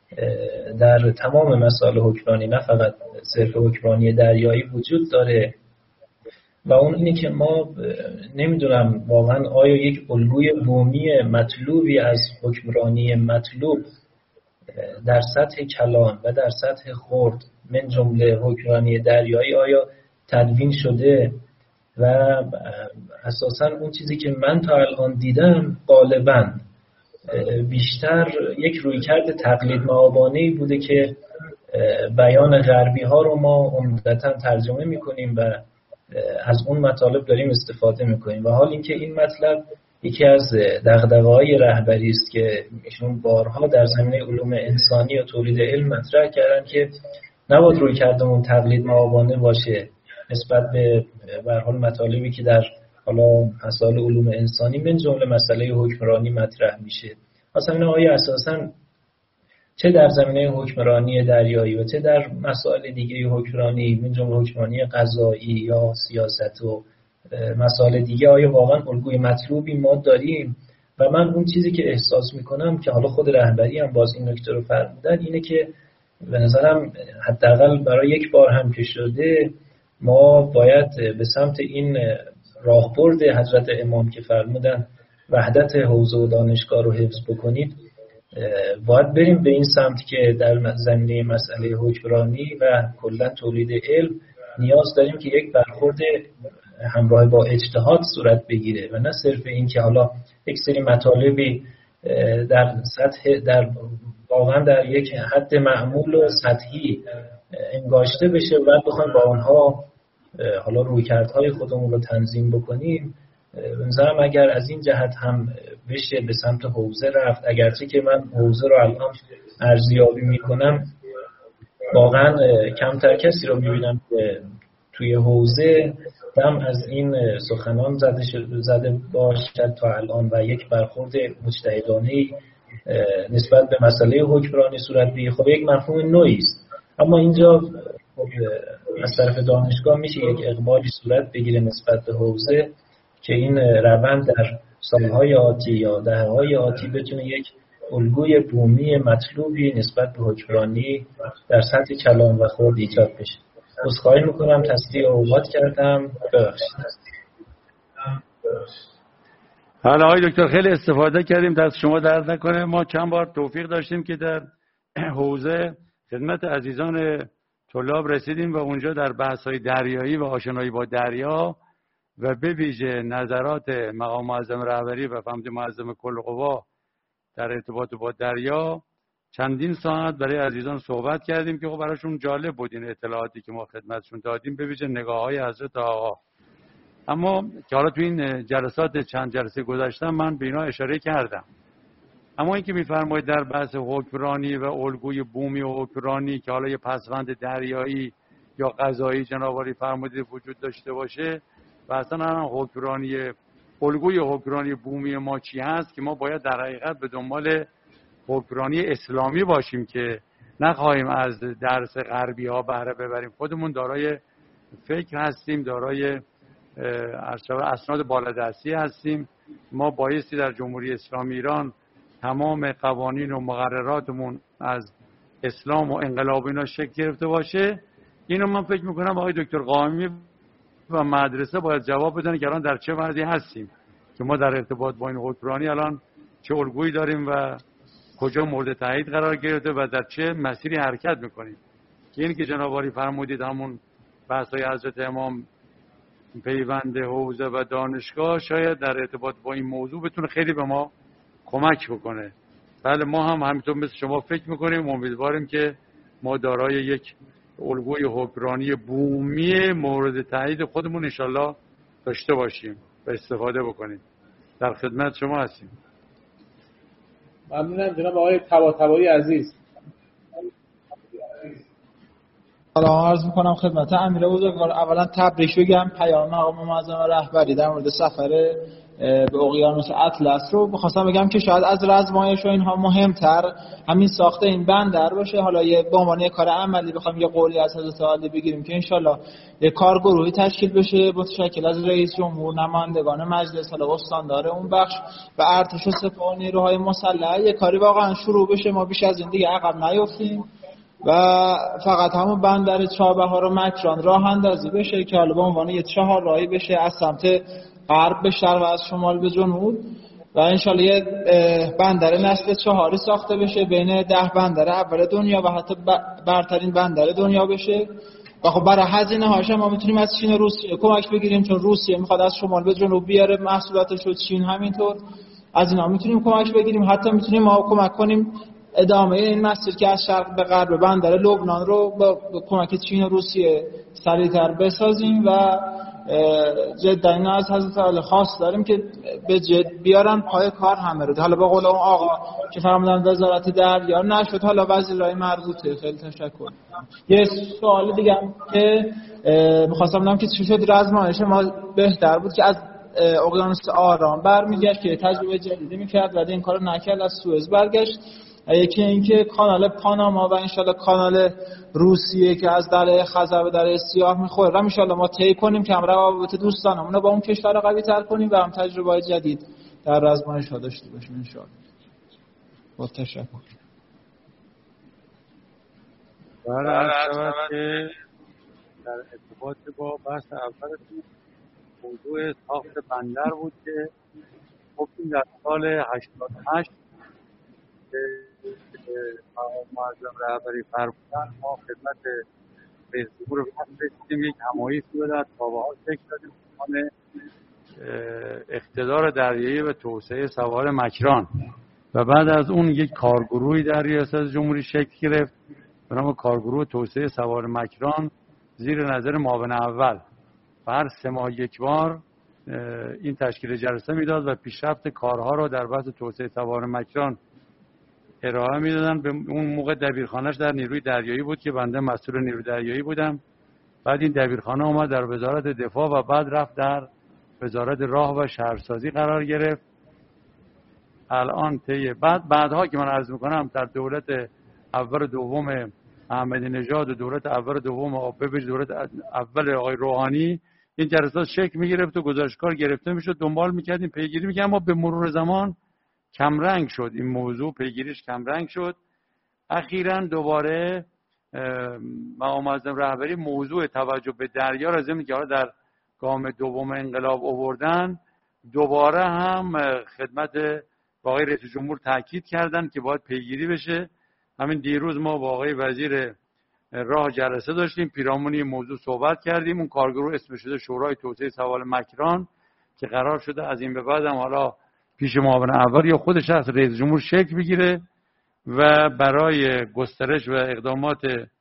در تمام مسائل حکمرانی نه فقط صرف حکمرانی دریایی وجود داره و اون اینه که ما نمیدونم واقعا آیا یک الگوی بومی مطلوبی از حکمرانی مطلوب در سطح کلان و در سطح خرد من جمله حکمرانی دریایی آیا تدوین شده و اساساً اون چیزی که من تا الان دیدم غالباً بیشتر یک رویکرد تقلید مآبانه‌ای بوده که بیان غربی ها رو ما عمدتاً ترجمه میکنیم و از اون مطالب داریم استفاده میکنیم و حال اینکه این مطلب یکی از دغدغه‌های رهبری است که ایشون بارها در زمینه علوم انسانی و تولید علم مطرح کردن که نباید رویکردمون تقلید مآبانه باشه نسبت به به هر حال مطالبی که در حالا مسائل علوم انسانی من جمله مسئله حکمرانی مطرح میشه. مثلا آیا اساساً چه در زمینه حکمرانی دریایی و چه در مسائل دیگه حکمرانی من جمله حکمرانی قضایی یا سیاست و مسائل دیگه آیا واقعا الگوی مطلوبی ما داریم؟ و من اون چیزی که احساس میکنم که حالا خود رهبری هم باز این نکته رو فرمودن اینه که به نظرم حداقل برای یک بار هم که شده ما باید به سمت این راهبرد حضرت امام که فرمودن وحدت حوزه و دانشگاه رو حفظ بکنید باید بریم به این سمت که در زمینه مسئله حکمرانی و کلا تولید علم نیاز داریم که یک برخورد همراه با اجتهاد صورت بگیره و نه صرف این که حالا یک سری مطالبی در سطح در واقعا در یک حد معمول و سطحی انگاشته بشه و بعد بخوایم با آنها حالا رویکردهای خودمون رو تنظیم بکنیم. به نظرم اگر از این جهت هم بشه به سمت حوزه رفت، اگرچه که من حوزه رو الان ارزیابی میکنم واقعا کمتر کسی رو میبینم که توی حوزه دم از این سخنان زده زده باشد تا الان و یک برخورد مجتهدانه‌ای نسبت به مسئله حکمرانی صورت بگیره. خب یک مفهوم نوعی است، اما اینجا از طرف دانشگاه میشه یک اقبالی صورت بگیره نسبت به حوزه که این روند در سالهای آتی یا دهه‌های آتی بتونه یک الگوی بومی مطلوبی نسبت به حکمرانی در سطح کلان و خرد ایجاد بشه. عذرخواهی میکنم تصدیح اوقات کردم، ببخشید. حالا آقای دکتر خیلی استفاده کردیم، دست شما درد نکنه. ما چند بار توفیق داشتیم که در حوزه خدمت عزیزان طلاب رسیدیم و اونجا در بحث‌های دریایی و آشنایی با دریا و به ویژه نظرات مقام معظم رهبری و فهمید معظم کل قوا در ارتباط با دریا چندین ساعت برای عزیزان صحبت کردیم که خب براشون جالب بود این اطلاعاتی که ما خدمتشون دادیم، به ویژه نگاه‌های حضرت آقا. اما که حالا تو این جلسات چند جلسه گذشته من به اینا اشاره کردم. اما اینکه می‌فرمایید در بحث حکمرانی و الگوی بومی و حکمرانی که حالا یه پسوند دریایی یا قضایی جناب عالی فرمودید وجود داشته باشه و اصلا هم حکمرانی الگوی حکمرانی بومی ما چی هست که ما باید در حقیقت به دنبال حکمرانی اسلامی باشیم که نخواهیم از درس غربی ها بهره ببریم. خودمون دارای فکر هستیم، دارای اسناد بالادستی هستیم. ما بایستی در جمهوری اسلامی ایران تمام قوانین و مقرراتمون از اسلام و انقلاب اینا شکل گرفته باشه. اینو من فکر میکنم آقای دکتر قائمی و مدرسه باید جواب بدن که الان در چه وضعی هستیم که ما در ارتباط با این حکمرانی الان چه الگویی داریم و کجا مورد تایید قرار گرفته و در چه مسیری حرکت میکنیم. که این که جناب عالی فرمودید همون بحث‌های حضرت امام پیوند حوزه و دانشگاه شاید در ارتباط با این موضوع بتونه خیلی به ما کمک بکنه. بله ما هم همینطور مثل شما فکر میکنیم، امیدواریم که ما دارای یک الگوی حکمرانی بومی مورد تایید خودمون انشالله داشته باشیم و استفاده بکنیم. در خدمت شما هستیم. ممنونم جناب آقای طباطبایی عزیز. سلام عرض میکنم خدمت امیر بزرگوار. اولا تبریک بگم پیام مقام معظم رهبری در مورد سفر به اقیانوس اطلس رو بخواستم بگم که شاید از رزمایش و اینها مهمتر همین ساخت این بندر باشه. حالا یه به عنوان یه کار عملی بخوام یه قولی از حضرت عالی بگیریم که انشالله یه کارگروهی تشکیل بشه متشکل از رئیس جمهور، نمایندگان مجلس، حالا استاندار اون بخش و ارتش و سپاه و نیروهای مسلح، یه کاری واقعا شروع بشه، ما بیش از این دیگه عقب نیفتیم و فقط همون بندر چابهار و مکران راه اندازی بشه که حالا به عنوان یه چهار راهی بشه از سمت غرب به شرق و از شمال به جنوب و انشالله یه بندر نسل چهاری ساخته بشه بین ده بندر اول دنیا و حتی برترین بندر دنیا بشه. و خب برای هزینه هاش ما میتونیم از چین و روسیه کمک بگیریم، چون روسیه میخواد از شمال به جنوب بیاره محصولاتش رو، چین همینطور، از اینا میتونیم کمک بگیریم. حتی میتونیم ما کمک کنیم ادامه این مسیر که از شرق به غرب بندر لبنان رو با کمک چین و روسیه سریعتر بسازیم و جدا اینا از حضرت عالی خواست داریم که به جد بیارن پای کار همه رو. حالا به قول اون آقا که فرمودن وزارت دریا نشد، حالا وزیرای مربوطه. خیلی تشکر. یه سوال دیگه هم که می‌خواستم بدونم که چی شد رزمایش ما بهتر بود که از اقیانوس آرام برمیگشت که تجربه جدیدی می‌کرد و این کارو نکرد، از سوئز برگشت. یکی اینکه کانال پاناما و انشالله کانال روسیه که از دره خزر به دره سیاه میخوره را انشالله ما طی کنیم که هم روابط دوستانمون رو با اون کشور قوی تر کنیم و هم تجربه جدید در رزمایش ها داشته باشیم انشالله. با تشکر. برای شود که در ارتباط با بحث اولتون موضوع ساخت بندر بود که گفتیم در سال هشتاد و هشت معظم رهبری فرمودن ما خدمت رئیس جمهور رسیدیم، یک همایی صورت در تابعات شکل دادیم عنوان اقتدار دریایی و توسعه سوار مکران و بعد از اون یک کارگروهی در ریاست جمهوری شکل گرفت به نام کارگروه توسعه سوار مکران زیر نظر معاون اول و هر سه ماه یک بار این تشکیل جلسه میداد و پیشرفت کارها رو در بحث توسعه سوار مکران ارائه میدادن. به اون موقع دبیرخانه‌اش در نیروی دریایی بود که بنده مسئول نیروی دریایی بودم. بعد این دبیرخانه اومد در وزارت دفاع و بعد رفت در وزارت راه و شهرسازی قرار گرفت. الان طی بعد بعدها که من عرض میکنم در دولت اول و دوم احمدی نژاد و دولت اول و دوم آب‌بج دولت اول آقای روحانی این جلسات شکل میگرفت و گزارشکار گرفته میشد، دنبال میکردیم، پیگیری میکردیم. اما به مرور زمان کمرنگ شد این موضوع، پیگیریش کمرنگ شد. اخیراً دوباره مقام معظم رهبری موضوع توجه به دریا را ضمن که در گام دوم انقلاب آوردن دوباره هم خدمت با آقای رئیس جمهور تاکید کردن که باید پیگیری بشه. همین دیروز ما با آقای وزیر راه جلسه داشتیم، پیرامون این موضوع صحبت کردیم. اون کارگروه اسمش شده شورای توسعه سوار مکران که قرار شده از این به بعد هم حالا پیش معاون اول یا خود شخص رئیس جمهور شکل بگیره و برای گسترش و اقدامات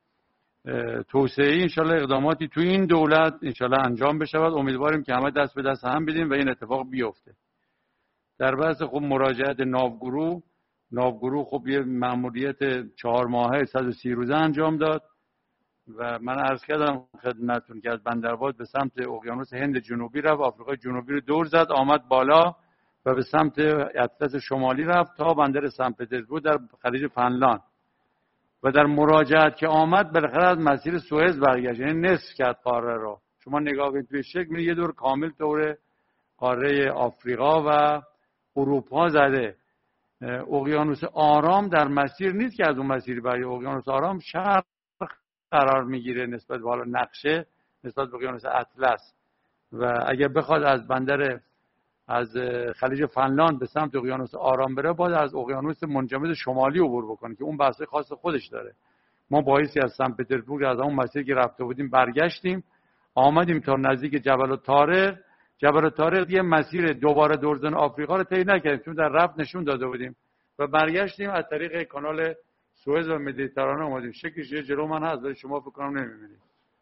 توسعه‌ای انشالله اقداماتی تو این دولت انشالله انجام بشود. امیدواریم که همه دست به دست هم بدیم و این اتفاق بیفته. در بحث خب مراجعت ناوگروه ناوگروه خب یه مأموریت چهار ماهه صد و سی روزه انجام داد و من عرض کردم خدمتتون که از بندرآباد به سمت اقیانوس هند جنوبی رفت، آفریقای جنوبی رو دور زد، آمد بالا و به سمت اطلس شمالی رفت تا بندر سن پترزبورگ در خلیج فنلاند و در مراجعت که آمد بالاخره از مسیر سوئز برگشت، یعنی نصف کرد قاره رو. شما نگاه کنید توی شکل می‌بینید یه دور کامل دور قاره آفریقا و اروپا زده. اقیانوس آرام در مسیر نیست که از اون مسیری برای اقیانوس آرام شرق قرار میگیره نسبت به حالا نقشه نسبت به اقیانوس اطلس و اگر بخواد از بندر از خلیج فنلاند به سمت اقیانوس آرام بره باید از اقیانوس منجمد شمالی عبور بکنه که اون بحث خاص خودش داره. ما بایستی از سن پترزبورگ از اون مسیر که رفته بودیم برگشتیم، آمدیم تا نزدیک جبل الطارق. جبل الطارق یه مسیر دوباره دورزن آفریقا رو طی نکردیم چون در رفت نشون داده بودیم و برگشتیم از طریق کانال سوئز و مدیترانه اومدیم. شکلش یه جلو من هست ولی شما فکر کنم نمی‌بینید.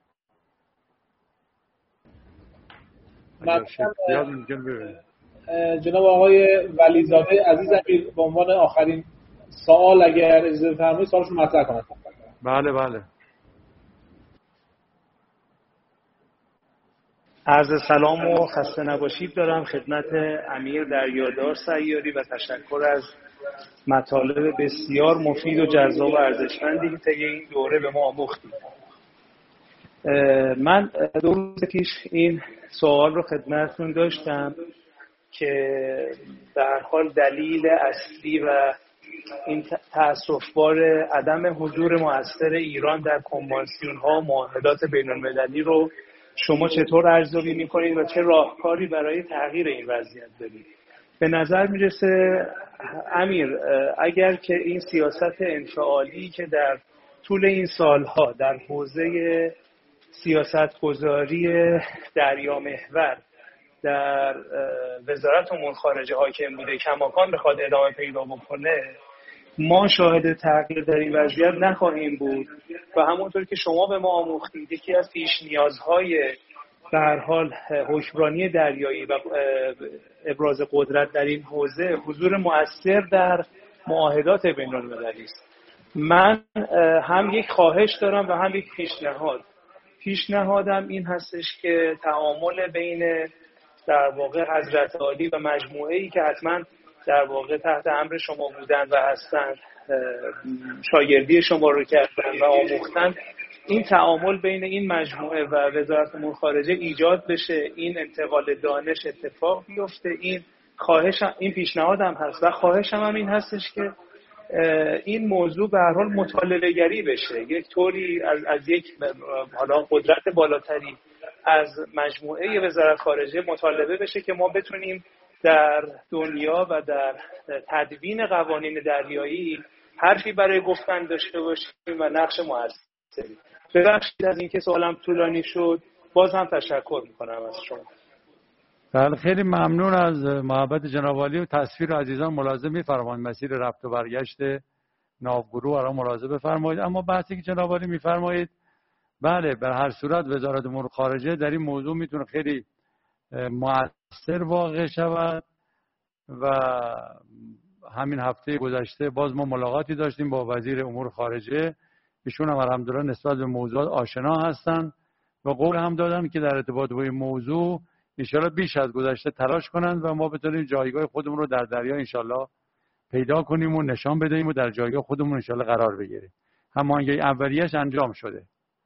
جناب آقای ولیزاده عزیز امیر به عنوان آخرین سوال اگر اجازه فرمایید سوالشون مطرح کنند. بله بله. عرض سلام و خسته نباشید دارم خدمت امیر دریادار سیاری و تشکر از مطالب بسیار مفید و جذاب و ارزشمندی که طی این دوره به ما آموختید. من دو روز پیش این سوال رو خدمتتون داشتم که به هر حال دلیل اصلی و این تأسف‌بار عدم حضور مؤثر ایران در کنوانسیون‌ها و معاهدات بین‌المللی رو شما چطور ارزیابی می‌کنید و چه راهکاری برای تغییر این وضعیت دارید؟ به نظر میرسه امیر اگر که این سیاست انفعالی که در طول این سالها در حوزه سیاست‌گذاری دریامحور در وزارت امور خارجه حاکم بوده کماکان بخواد ادامه پیدا بکنه، ما شاهد تغییر در این وضعیت نخواهیم بود و همونطور که شما به ما آموختید یکی از پیش نیازهای به هر حال حکمرانی دریایی و ابراز قدرت در این حوزه حضور مؤثر در معاهدات بین‌المللی است. من هم یک خواهش دارم و هم یک پیشنهاد. پیشنهادم این هستش که تعامل بین در واقع حضرت عالی و مجموعه‌ای که حتما در واقع تحت امر شما بودن و هستند، شاگردی شما رو کردن و آموختن، این تعامل بین این مجموعه و وزارت امور خارجه ایجاد بشه، این انتقال دانش اتفاق بیفته. این خواهشم، این پیشنهادم هست و خواهشم هم این هستش که این موضوع به هر حال مطالعه گری بشه، یک طوری از از یک حالا قدرت بالاتری از مجموعه وزارت خارجه مطالبه بشه که ما بتونیم در دنیا و در تدوین قوانین دریایی حرفی برای گفتن داشته باشیم و نقش موثری. ببخشید از اینکه سوالم طولانی شد، باز هم تشکر میکنم از شما. بله، خیلی ممنون از محبت جناب عالی و تصویر عزیزان ملاحظه می‌فرمایید. مسیر رفت و برگشت ناوگروه را ملاحظه بفرمایید. اما بحثی که جناب عالی می‌فرمایید، بله، به هر صورت وزارت امور خارجه در این موضوع میتونه خیلی مؤثر واقع شود و همین هفته گذشته باز ما ملاقاتی داشتیم با وزیر امور خارجه. ایشون هم الحمدلله نسبت به موضوعات آشنا هستن و قول هم دادن که در ارتباط با این موضوع انشالله بیش از گذشته تلاش کنند و ما بتونیم جایگاه خودمون رو در دریا انشالله پیدا کنیم و نشان بدهیم و در جایگاه خودمون انشالله قرار بگیریم. همانگی اولیه‌اش انجام شده.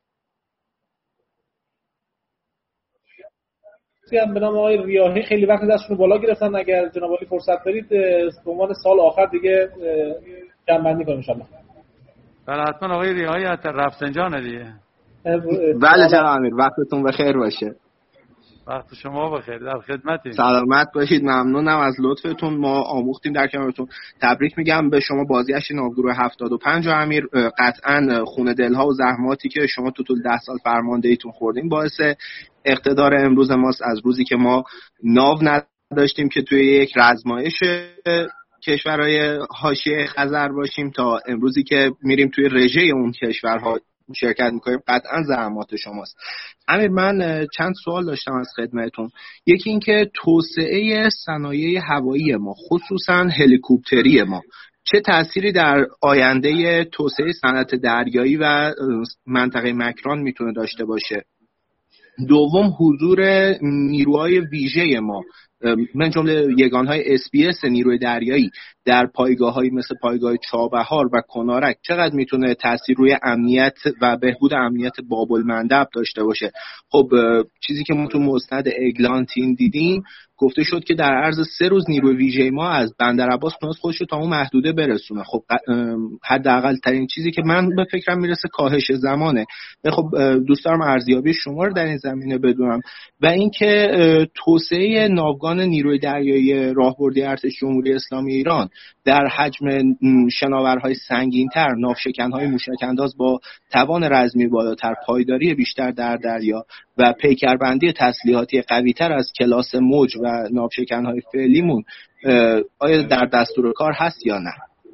به نام آقای ریاحی خیلی وقت دستشون بالا گرفتن. اگر جناب عالی فرصت دارید به عنوان سال آخر دیگه جمع‌بندی کنیم ان شاء الله. بله حتما آقای ریاحی از رفسنجان دیگه. بله جناب امیر، وقتتون بخیر باشه. وقت شما بخیر، در خدمتیم. سلامت باشید، ممنونم از لطفتون. ما آموختیم در کنارتون. تبریک میگم به شما بازگشت ناوگروه هفتاد و پنج و امیر. قطعاً خون دلها و زحماتی که شما تو طول ده سال فرماندهیتون خوردین باعث اقتدار امروز ماست. از روزی که ما ناو نداشتیم که توی یک رزمایش کشورهای حاشیه خزر باشیم تا امروزی که میریم توی رژه اون کشورها شرکت میکنیم، قطعا زحمات شماست. امیر، من چند سوال داشتم از خدمتون. یکی این که توسعه صنایع هوایی ما خصوصا هلیکوپتری ما چه تأثیری در آینده توسعه صنعت دریایی و منطقه مکران میتونه داشته باشه؟ دوم، حضور نیروهای ویژه ما من جمله یگانهای اس بی اس نیروی دریایی در پایگاه‌هایی مثل پایگاه چابهار و کنارک چقدر میتونه تاثیر روی امنیت و بهبود امنیت باب المندب داشته باشه؟ خب چیزی که ما تو مستند اگلانتین دیدیم گفته شد که در عرض سه روز نیروی ویژه ما از بندر عباس تونست خودش رو تا اون محدوده برسونه. خب حداقل ترین چیزی که من به فکرم میرسه کاهش زمانه. خب دوست دارم ارزیابی شما رو در این زمینه بدونم و اینکه توسعه ناوگان نیروی دریایی راهبردی ارتش جمهوری اسلامی ایران در حجم شناورهای سنگین‌تر، ناوشکن‌های موشک‌انداز با توان رزمی بالاتر، پایداری بیشتر در دریا و پیکربندی تسلیحاتی قوی‌تر از کلاس موج و ناوشکن‌های فعلیمون آیا در دستور کار هست یا نه؟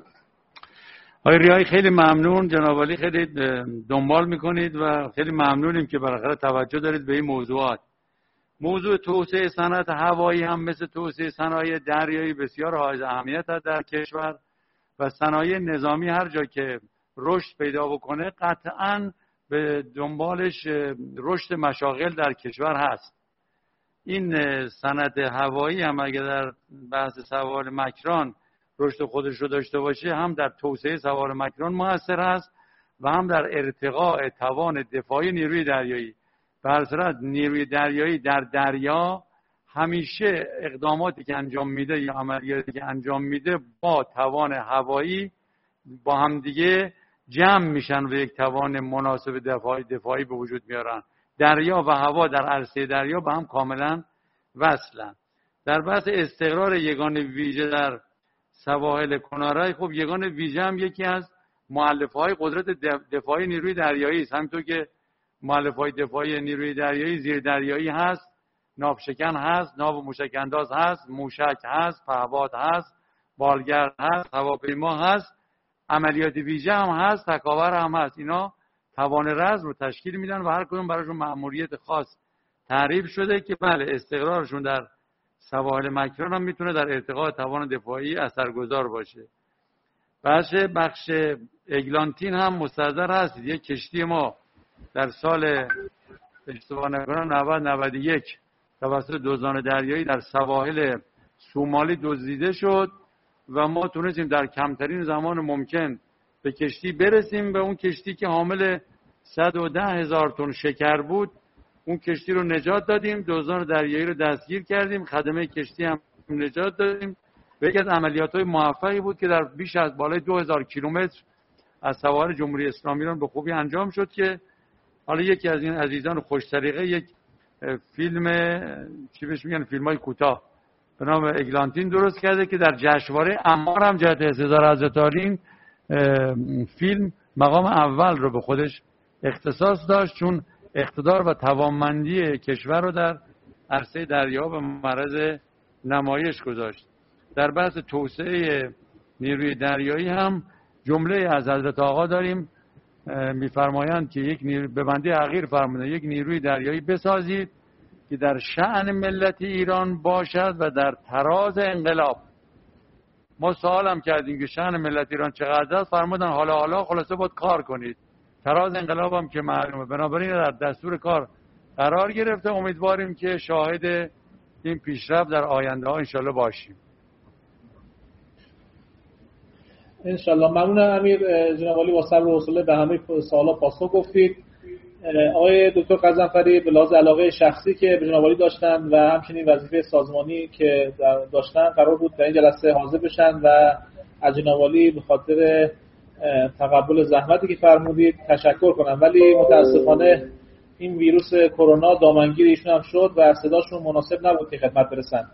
آقای ریاحی خیلی ممنون. جناب عالی خیلی دنبال میکنید و خیلی ممنونیم که بالاخره توجه دارید به این موضوعات. موضوع توسعه صنعت هوایی هم مثل توسعه صنایع دریایی بسیار حائز اهمیت است در کشور و صنایع نظامی هر جا که رشد پیدا بکنه قطعاً به دنبالش رشد مشاغل در کشور هست این صنعت هوایی هم اگر در بحث سوار مکران رشد خودش رو داشته باشه، هم در توسعه سوار مکران موثر است و هم در ارتقاء توان دفاعی نیروی دریایی. به هر صورت نیروی دریایی در دریا همیشه اقداماتی که انجام میده یا عملیاتی که انجام میده با توان هوایی با هم دیگه جمع میشن و یک توان مناسب دفاعی دفاعی به وجود میارن. دریا و هوا در عرصه دریا به هم کاملا وصلن. در بحث استقرار یگان ویژه در سواحل کنارای، خب یگان ویژه هم یکی از مؤلفه‌های قدرت دفاعی نیروی دریایی است. همونطور که مؤلفه‌های دفاعی نیروی دریایی زیر دریایی هست، ناوشکن هست، ناو موشک انداز هست، موشک هست، پهپاد هست، بالگرد هست، هواپیما هست، عملیات ویژه هم هست، تکاور هم هست. اینا توان رزم رو تشکیل میدن و هر کدوم براشون مأموریت خاص تعریف شده که بله استقرارشون در سواحل مکران هم میتونه در ارتقاء توان دفاعی اثرگذار باشه. بخش بخش اگلانتین هم مستحضر هستید، یک کشتی ما در سال اشتباه نکنم نود نود و یک توسط دزدان دریایی در سواحل سومالی دزدیده شد و ما تونستیم در کمترین زمان ممکن به کشتی برسیم. به اون کشتی که حامل صد و ده هزار تن شکر بود، اون کشتی رو نجات دادیم، دزدان دریایی رو دستگیر کردیم، خدمه کشتی هم نجات دادیم. و یکی از عملیات‌های موفقی بود که در بیش از بالای دو هزار کیلومتر از سواحل جمهوری اسلامی ایران به خوبی انجام شد که حالا یکی از این عزیزان خوش طریقه یک فیلم چی بهش میگن فیلم‌های کوتاه به نام اگلانتین درست کرده که در جشنواره امار هم جهت استحضار حضرت عالی فیلم مقام اول رو به خودش اختصاص داشت، چون اقتدار و توانمندی کشور رو در عرصه دریا به معرض نمایش گذاشت. در بحث توسعه نیروی دریایی هم جمله از حضرت آقا داریم، میفرمایند که یک نیروی به بنده حقیر فرموده یک نیروی دریایی بسازید که در شأن ملت ایران باشد و در تراز انقلاب. ما سوال هم کردیم که شأن ملت ایران چقدر است، فرمودن حالا حالا خلاصه باید کار کنید. تراز انقلاب هم که معلومه، بنابراین در دستور کار قرار گرفته. امیدواریم که شاهد این پیشرفت در آینده ها انشالله باشیم. انشالله. ممنون امیر جناب عالی، با صبر و حوصله به همه سوالا پاسخ گفتید. آقای دکتر قزنفری به لحاظ علاقه شخصی که به جناب عالی داشتن و همچنین وظیفه سازمانی که داشتن قرار بود در این جلسه حاضر بشن و از جناب عالی به خاطر تقبل زحمتی که فرمودید تشکر کنم، ولی متاسفانه این ویروس کرونا دامنگیر ایشون هم شد و صداشون مناسب نبود که خدمت برسن.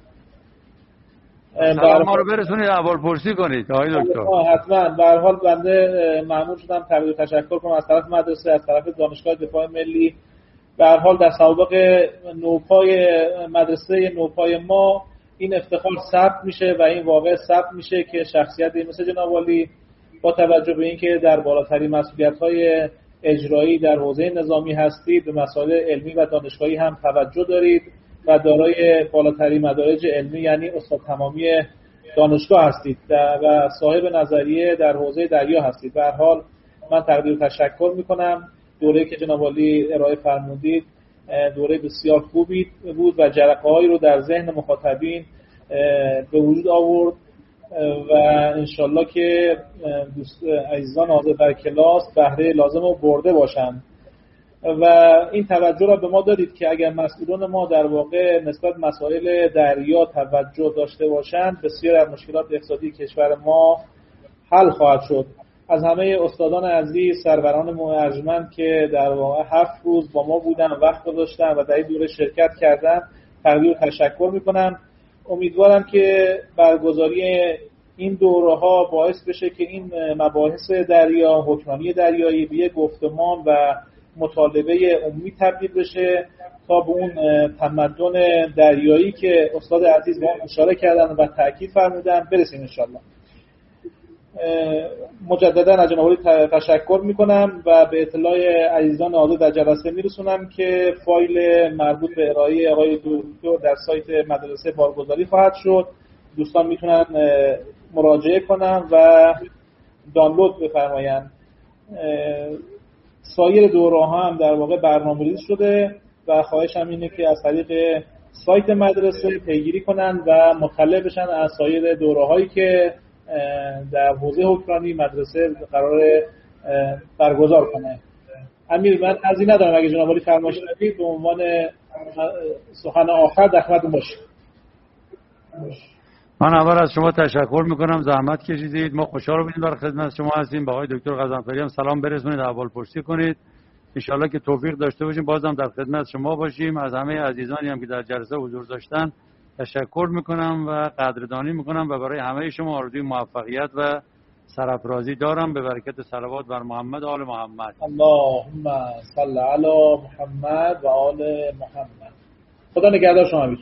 سلام ما رو برسونید، احوال پرسی کنید آقای دکتر. حتما. به هر حال بنده مأمور شدم تبریک تشکر کنم از طرف مدرسه، از طرف دانشگاه دفاع ملی. به هر حال در سوابق نوپای مدرسه نوپای ما این افتخار ثبت میشه و این واقع ثبت میشه که شخصیتی مثل جناب عالی با توجه به اینکه در بالاترین مسئولیت‌های اجرایی در حوزه نظامی هستید، به مسائل علمی و دانشگاهی هم توجه دارید و دارای بالاترین مدارج علمی یعنی استاد تمامی دانشگاه هستید و صاحب نظریه در حوزه دریا هستید. به هر حال من تقدیر تشکر میکنم. دوره‌ای که جناب عالی ارائه فرمودید دوره بسیار خوبی بود و جرقه‌هایی رو در ذهن مخاطبین به وجود آورد و انشالله که دوست عزیزان حاضر در کلاس بهره لازم رو برده باشند و این توجه را به ما دادید که اگر مسئولان ما در واقع نسبت مسائل دریا توجه داشته باشند بسیار از مشکلات اقتصادی کشور ما حل خواهد شد. از همه استادان عزیز، سروران ارجمند که در واقع هفت روز با ما بودن، وقت گذاشتن و در این دوره شرکت کردن تقدیر تشکر میکنم. امیدوارم که برگزاری این دوره‌ها باعث بشه که این مباحث دریا، حکمرانی دریایی به یک گفتمان و مطالبه عمومی تبدیل بشه تا به اون تمدن دریایی که استاد عزیز ما اشاره کردن و تاکید فرمودن برسیم انشالله. مجددا از جناب عالی تشکر میکنم و به اطلاع عزیزان حاضر در جلسه میرسونم که فایل مربوط به ارائه آقای دکتر در سایت مدرسه بارگذاری خواهد شد. دوستان میتونن مراجعه کنن و دانلود بفرمایند. سایر دوره‌ها هم در واقع برنامه‌ریزی شده و خواهشم اینه که از طریق سایت مدرسه پیگیری کنن و مطلع بشن از سایر دوره‌هایی که در حوزه حکمرانی مدرسه قرار برگزار کنه. امیر من از این ندارم، اگه جناب عالی فرمایش کنید به عنوان سخن آخر در خدمتتون باشم. من اول از شما تشکر میکنم، زحمت کشیدید، ما خوشحال بودیم در خدمت شما هستیم. به آقای دکتر غضنفری هم سلام برسونید، احوالپرسی کنید. انشالله که توفیق داشته باشیم بازم در خدمت شما باشیم. از همه عزیزانی هم که در جلسه حضور داشتن تشکر میکنم و قدردانی میکنم و برای همه شما آرزوی موفقیت و سرافرازی دارم به برکت صلوات بر محمد و آل محمد. اللهم صل علی محمد و آل محمد. خدا نگهدار شما.